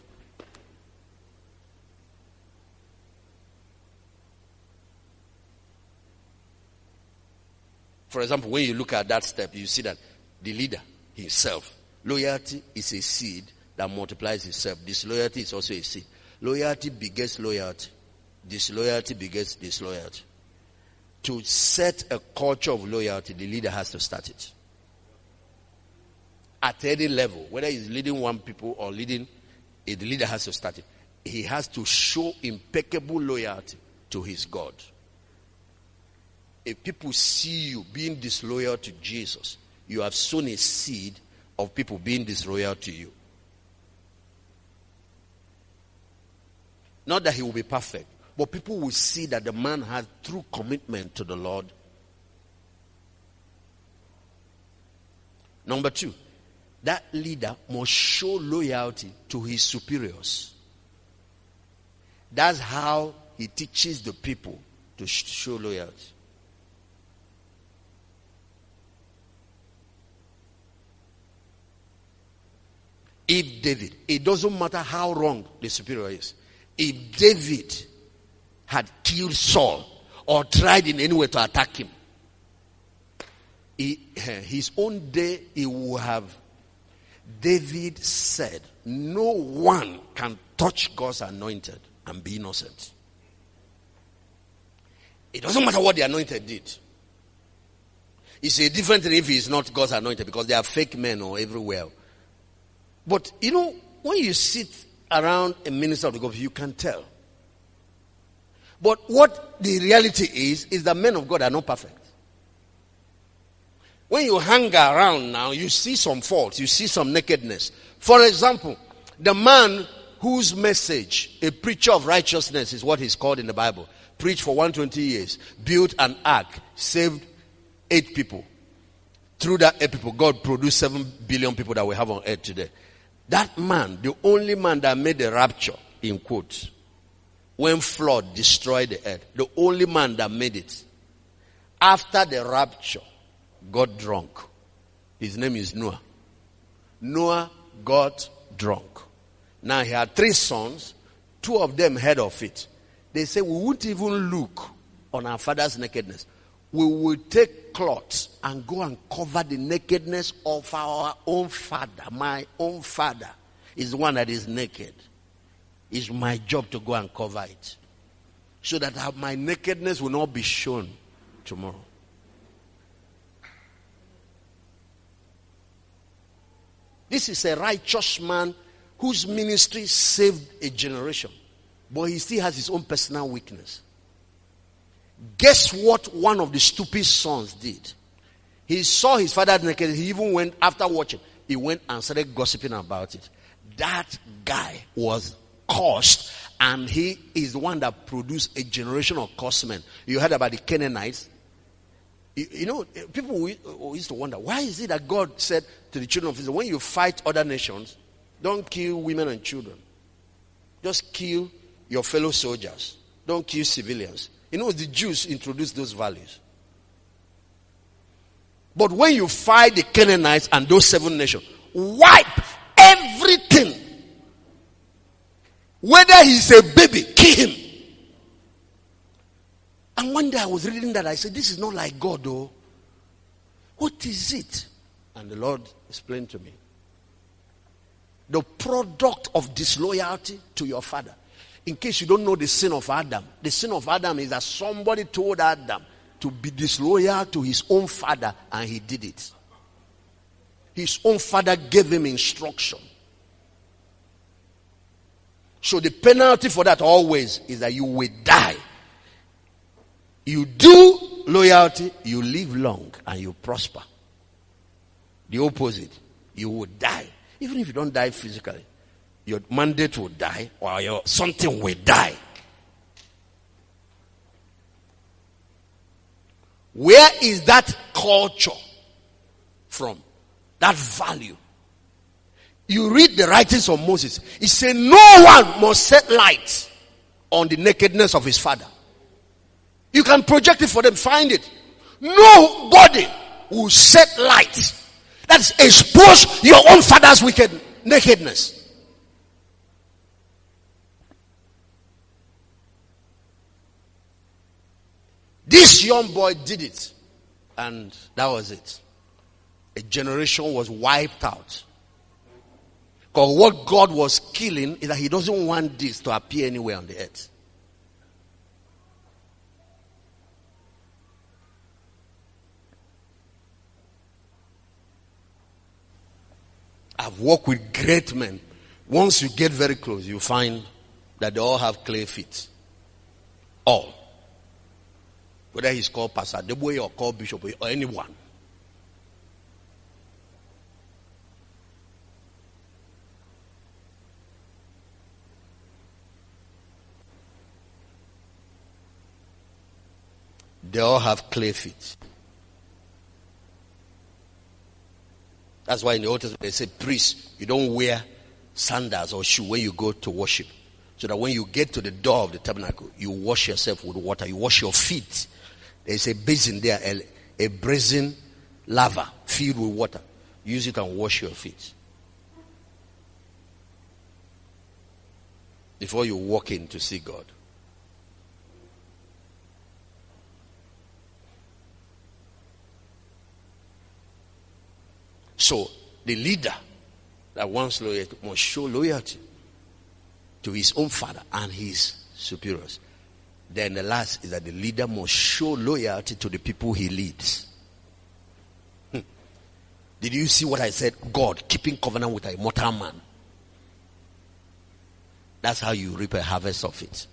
For example, when you look at that step, you see that the leader himself, loyalty is a seed that multiplies itself. Disloyalty is also a seed. Loyalty begets loyalty. Disloyalty begets disloyalty. To set a culture of loyalty, the leader has to start it. At any level, whether he's leading one people or leading, the leader has to start it. He has to show impeccable loyalty to his God. If people see you being disloyal to Jesus, you have sown a seed of people being disloyal to you. Not that he will be perfect, but people will see that the man has true commitment to the Lord. Number two, that leader must show loyalty to his superiors. That's how he teaches the people to show loyalty. If David, it doesn't matter how wrong the superior is. If David had killed Saul or tried in any way to attack him, he, his own day he would have, David said, no one can touch God's anointed and be innocent. It doesn't matter what the anointed did. It's a different thing if he's not God's anointed, because there are fake men or everywhere. But you know, when you sit around a minister of the gospel, you can tell. But what the reality is, is that men of God are not perfect. When you hang around now, you see some faults, you see some nakedness. For example, the man whose message, a preacher of righteousness is what he's called in the Bible, preached for one hundred twenty years, built an ark, saved eight people. Through that eight people, God produced seven billion people that we have on earth today. That man, the only man that made the rapture, in quotes, when flood destroyed the earth, the only man that made it, after the rapture, got drunk. His name is Noah. Noah got drunk. Now he had three sons. Two of them heard of it. They said, we won't even look on our father's nakedness. We will take cloths and go and cover the nakedness of our own father. My own father is the one that is naked. It's my job to go and cover it, so that my nakedness will not be shown tomorrow. This is a righteous man whose ministry saved a generation, but he still has his own personal weakness. Guess what one of the stupid sons did? He saw his father naked. He even went, after watching, he went and started gossiping about it. That guy was cursed, and he is the one that produced a generation of cursed men. You heard about the Canaanites. You, you know, people used to wonder, why is it that God said to the children of Israel, when you fight other nations, don't kill women and children. Just kill your fellow soldiers. Don't kill civilians. You know, the Jews introduced those values. But when you fight the Canaanites and those seven nations, wipe everything. Whether he's a baby, kill him. And one day I was reading that, I said, this is not like God, though. What is it? And the Lord explained to me. The product of disloyalty to your father. In case you don't know the sin of Adam, the sin of Adam is that somebody told Adam to be disloyal to his own father, and he did it. His own father gave him instruction. So the penalty for that always is that you will die. You do loyalty, you live long and you prosper. The opposite, you will die. Even if you don't die physically, your mandate will die, or your something will die. Where is that culture from? That value. You read the writings of Moses. He said, no one must set light on the nakedness of his father. You can project it for them, find it. Nobody will set light. That's expose your own father's wicked nakedness. This young boy did it, and that was it. A generation was wiped out. Because what God was killing is that he doesn't want this to appear anywhere on the earth. I've worked with great men. Once you get very close, you find that they all have clay feet. All. Whether he's called Pastor Deboye or called Bishop or anyone. They all have clay feet. That's why in the Old Testament they say, priest, you don't wear sandals or shoe when you go to worship. So that when you get to the door of the tabernacle, you wash yourself with water. You wash your feet. There's a basin there, a, a brazen lava filled with water. Use it and wash your feet. Before you walk in to see God. So, the leader that wants loyalty must show loyalty to his own father and his superiors. Then the last is that the leader must show loyalty to the people he leads. Hmm. Did you see what I said? God keeping covenant with a mortal man. That's how you reap a harvest of it.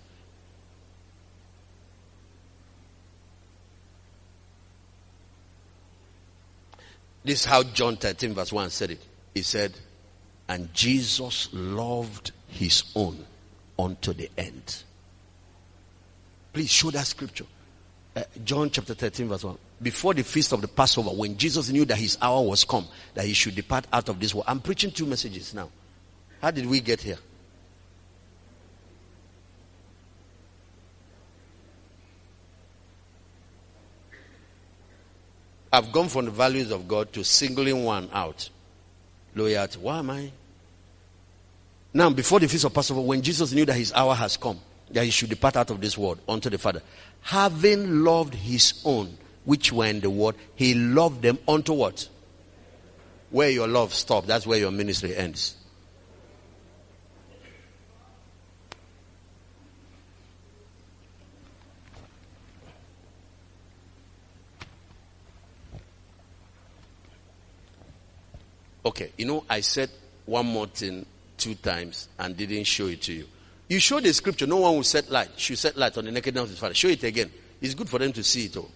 This is how John thirteen verse one said it. He said, and Jesus loved his own unto the end. Please show that scripture. Uh, John chapter thirteen verse one. Before the feast of the Passover, when Jesus knew that his hour was come, that he should depart out of this world. I'm preaching two messages now. How did we get here? I've gone from the values of God to singling one out. Loyalty. Why am I? Now, before the feast of Passover, when Jesus knew that his hour has come, that he should depart out of this world unto the Father, having loved his own, which were in the world, he loved them unto what? Where your love stops, that's where your ministry ends. Okay, you know, I said one more thing two times and didn't show it to you. You show the scripture, no one will set light. Should set light on the nakedness of his father. Show it again. It's good for them to see it all.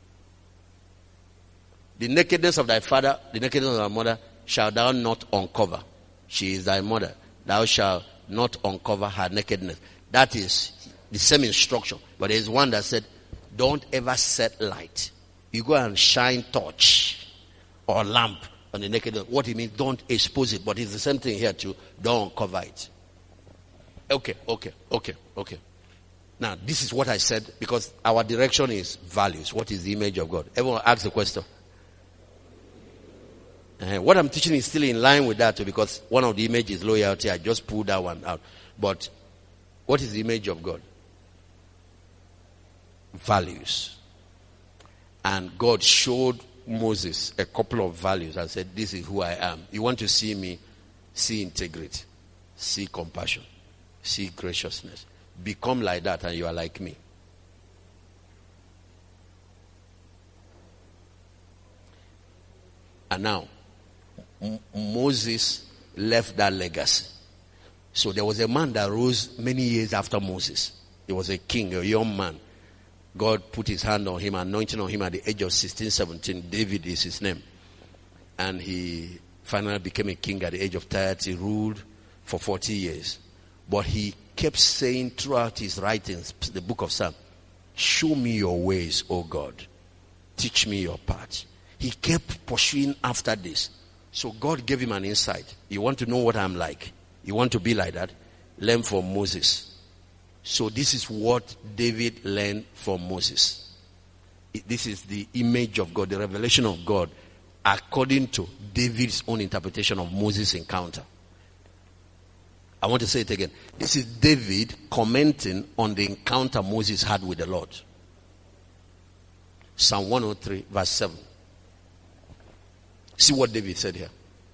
The nakedness of thy father, the nakedness of thy mother, shall thou not uncover. She is thy mother. Thou shalt not uncover her nakedness. That is the same instruction. But there is one that said, don't ever set light. You go and shine torch or lamp on the nakedness. What it means, don't expose it. But it's the same thing here too. Don't uncover it. Okay, okay, okay, okay. Now, this is what I said because our direction is values. What is the image of God? Everyone ask the question. Uh, what I'm teaching is still in line with that too, because one of the images is loyalty. I just pulled that one out. But what is the image of God? Values. And God showed Moses a couple of values and said, this is who I am. You want to see me? See integrity. See compassion. See graciousness. Become like that and you are like me. And now, M- Moses left that legacy. So there was a man that rose many years after Moses. He was a king, a young man. God put his hand on him, anointing on him at the age of sixteen, seventeen. David is his name. And he finally became a king at the age of thirty, ruled for forty years. But he kept saying throughout his writings, the book of Psalms, show me your ways, O God. Teach me your path. He kept pursuing after this. So God gave him an insight. You want to know what I'm like? You want to be like that? Learn from Moses. So this is what David learned from Moses. This is the image of God, the revelation of God, according to David's own interpretation of Moses' encounter. I want to say it again. This is David commenting on the encounter Moses had with the Lord. Psalm one oh three, verse seven. See what David said here.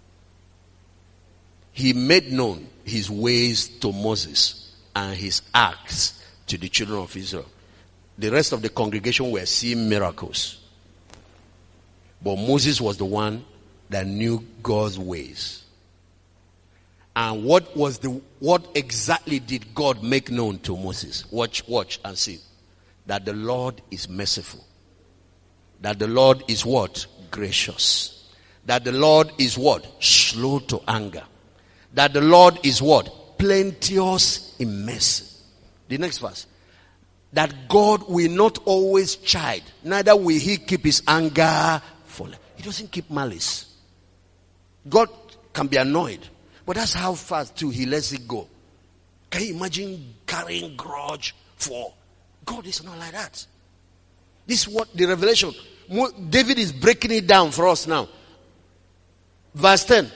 He made known his ways to Moses and his acts to the children of Israel. The rest of the congregation were seeing miracles. But Moses was the one that knew God's ways. And what was the, what exactly did God make known to Moses? Watch, watch and see. that the Lord is merciful. That the Lord is what? Gracious. That the Lord is what? Slow to anger. That the Lord is what? Plenteous in mercy. The next verse. That God will not always chide, neither will he keep his anger full. He doesn't keep malice. God can be annoyed, but that's how fast too he lets it go. Can you imagine carrying grudge for? God is not like that. This is what the revelation, David is breaking it down for us now. Verse ten.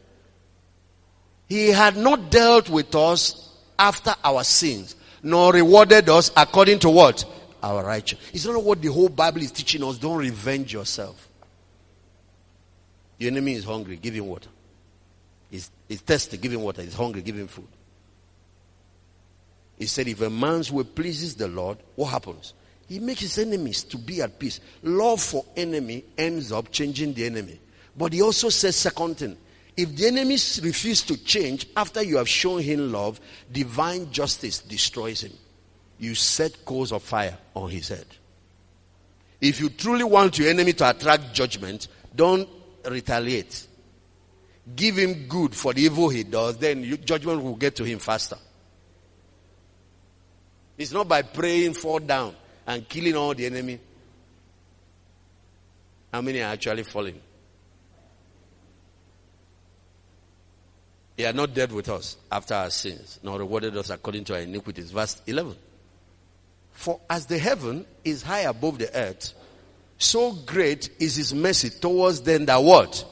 He had not dealt with us after our sins, nor rewarded us according to what? Our righteousness. It's not what the whole Bible is teaching us. Don't revenge yourself. Your enemy is hungry, give him water. He's, he's thirsty, give him water. He's hungry, give him food. He said if a man's way pleases the Lord, what happens? He makes his enemies to be at peace. Love for enemy ends up changing the enemy. But he also says second thing. If the enemies refuse to change after you have shown him love, divine justice destroys him. You set coals of fire on his head. If you truly want your enemy to attract judgment, don't retaliate. Give him good for the evil he does, then you, judgment will get to him faster. It's not by praying fall down and killing all the enemy. How many are actually falling? He had not dealt with us after our sins, nor rewarded us according to our iniquities. Verse eleven. For as the heaven is high above the earth, so great is his mercy towards them that what?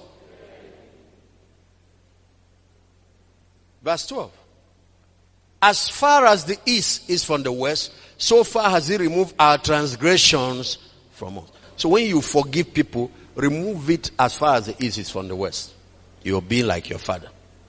Verse twelve. As far as the east is from the west, so far has he removed our transgressions from us. So when you forgive people, remove it as far as the east is from the west. You'll be like your father.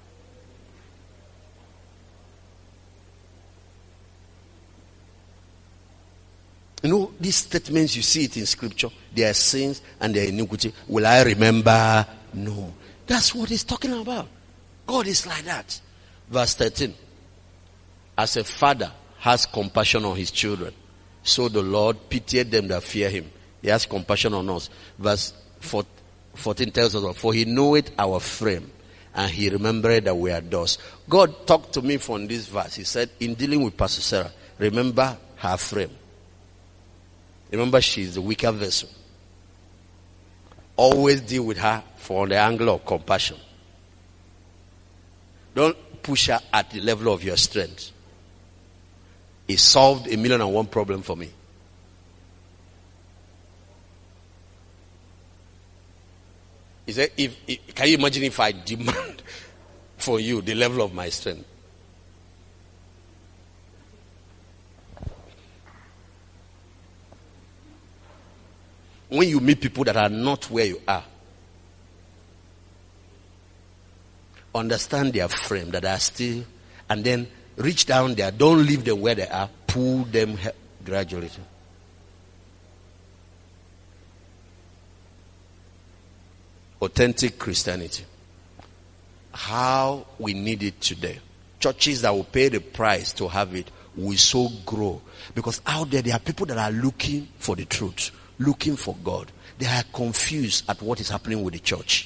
You know, these statements, you see it in scripture. Their sins and their iniquity. Will I remember? No. That's what he's talking about. God is like that. Verse thirteen. As a father has compassion on his children, so the Lord pitied them that fear him. He has compassion on us. Verse fourteen tells us, for he knoweth our frame, and he remembered that we are dust. God talked to me from this verse. He said, in dealing with Pastor Sarah, remember her frame. Remember, she is the weaker vessel. Always deal with her from the angle of compassion. Don't push her at the level of your strength. It solved a million and one problem for me. He said, if, if, can you imagine if I demand for you the level of my strength? When you meet people that are not where you are, understand their frame, that are still, and then reach down there. Don't leave them where they are. Pull them gradually. Authentic Christianity. How we need it today. Churches that will pay the price to have it will so grow. Because out there, there are people that are looking for the truth. Looking for God. They are confused at what is happening with the church.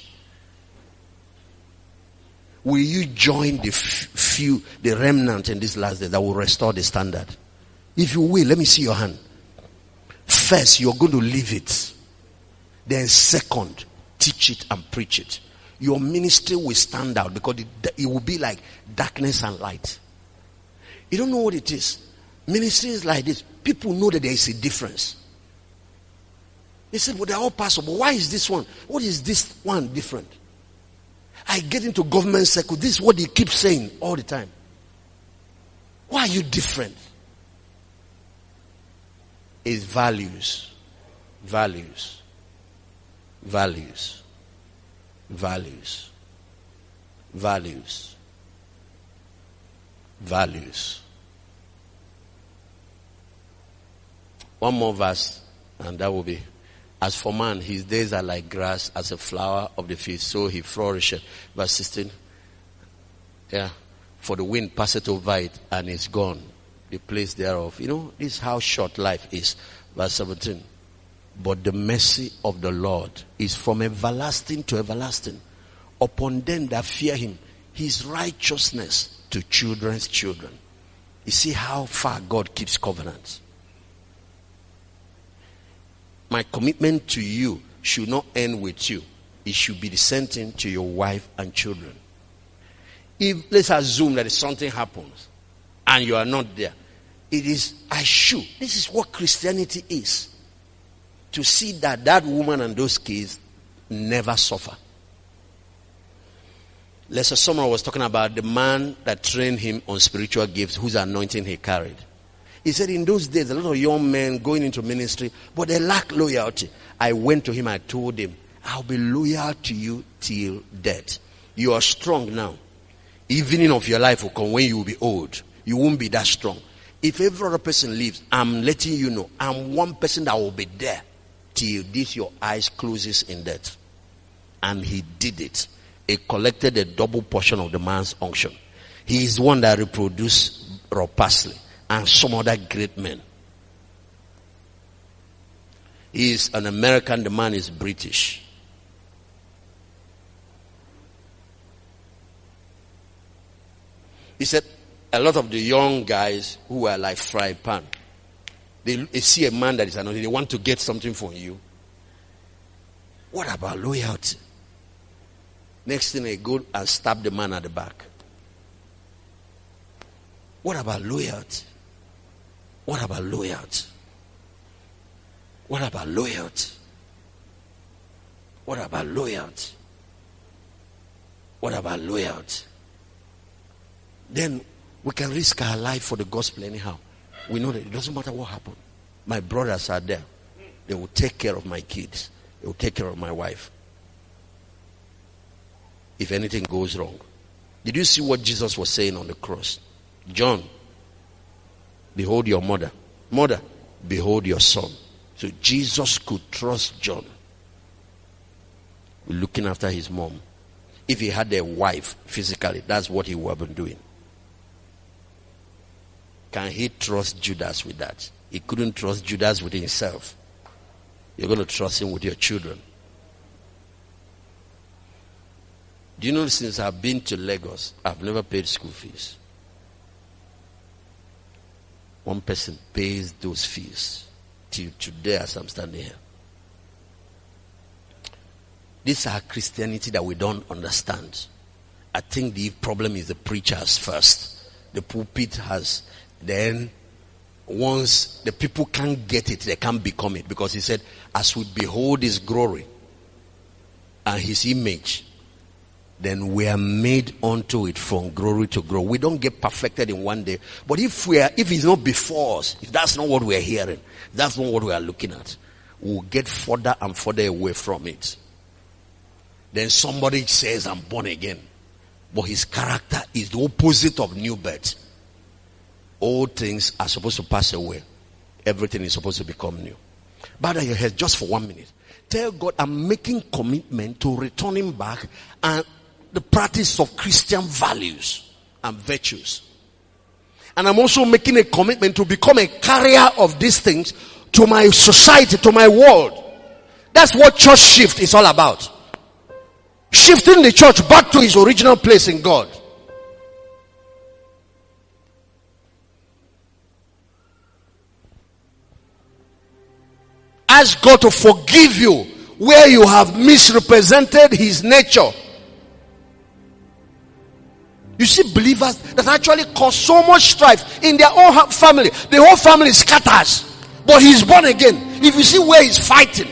Will you join the few, the remnant in this last day that will restore the standard? If you will, let me see your hand. First, you're going to live it. Then second, teach it and preach it. Your ministry will stand out because it, it will be like darkness and light. You don't know what it is. Ministry is like this. People know that there is a difference. They said, well, they're all possible. Why is this one? What is this one different? I get into government circle. This is what they keep saying all the time. Why are you different? It's values. Values. Values. Values. Values. Values. One more verse, and that will be. As for man, his days are like grass, as a flower of the field, so he flourisheth. Verse sixteen. Yeah. For the wind passeth over it, and is gone, the place thereof. You know, this is how short life is. Verse seventeen. But the mercy of the Lord is from everlasting to everlasting upon them that fear him, his righteousness to children's children. You see how far God keeps covenants. My commitment to you should not end with you. It should be the same thing to your wife and children. If, let's assume that if something happens and you are not there, it is, I should. This is what Christianity is. To see that that woman and those kids never suffer. Lester Summer was talking about the man that trained him on spiritual gifts, whose anointing he carried. He said in those days, a lot of young men going into ministry, but they lack loyalty. I went to him, I told him, I'll be loyal to you till death. You are strong now. Evening of your life will come when you will be old. You won't be that strong. If every other person leaves, I'm letting you know, I'm one person that will be there till this your eyes closes in death. And he did it. He collected a double portion of the man's unction. He is one that reproduced Rob Parsley and some other great men. He is an American, the man is British. He said a lot of the young guys who are like fry pan, they, they see a man that is anointed, they want to get something from you. What about loyalty? Next thing they go and stab the man at the back. What about loyalty? What about loyalty? What about loyalty? What about loyalty? What about loyalty? Then we can risk our life for the gospel anyhow. We know that it doesn't matter what happened. My brothers are there. They will take care of my kids. They will take care of my wife. If anything goes wrong. Did you see what Jesus was saying on the cross? John, behold your mother. Mother, behold your son. So Jesus could trust John looking after his mom. If he had a wife physically, that's what he would have been doing. Can he trust Judas with that? He couldn't trust Judas with himself. You're going to trust him with your children. Do you know, since I've been to Lagos, I've never paid school fees. One person pays those fees till today as I'm standing here. This is our Christianity that we don't understand. I think the problem is the preachers first. The pulpit has, then once the people can't get it, they can't become it. Because he said, as we behold his glory and his image, then we are made unto it from glory to glory. We don't get perfected in one day. But if we are, if it's not before us, if that's not what we are hearing, if that's not what we are looking at, we'll get further and further away from it. Then somebody says, I'm born again. But his character is the opposite of new birth. All things are supposed to pass away. Everything is supposed to become new. Bow down your head just for one minute. Tell God, I'm making commitment to returning back and the practice of Christian values and virtues. And I'm also making a commitment to become a carrier of these things to my society, to my world. That's what church shift is all about. Shifting the church back to its original place in God. Ask God to forgive you where you have misrepresented his nature. You see believers that actually cause so much strife in their own family. The whole family scatters. But he's born again. If you see where he's fighting,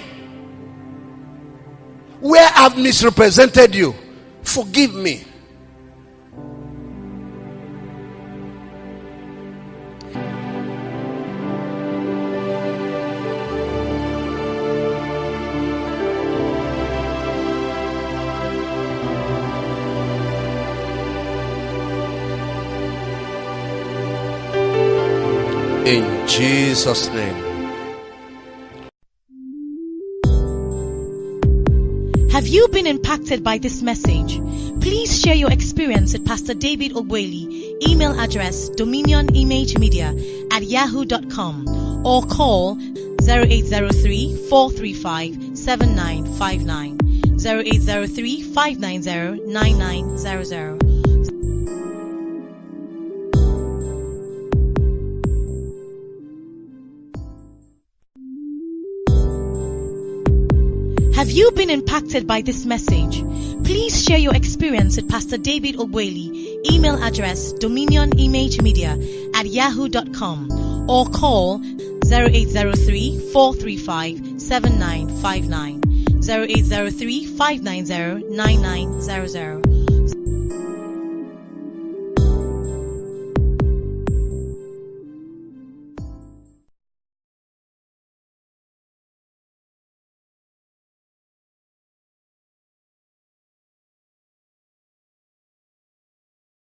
where I've misrepresented you, forgive me. In Jesus' name. Have you been impacted by this message? Please share your experience with Pastor David Ogbueli Email address dominionImageMedia at yahoo dot com or call zero eight zero three, four three five, seven nine five nine, zero eight zero three, five nine zero, nine nine zero zero. Have you been impacted by this message? Please share your experience with Pastor David Ogbueli. Email address dominionImageMedia at yahoo dot com or call zero eight zero three, four three five, seven nine five nine, zero eight zero three, five nine zero, nine nine zero zero.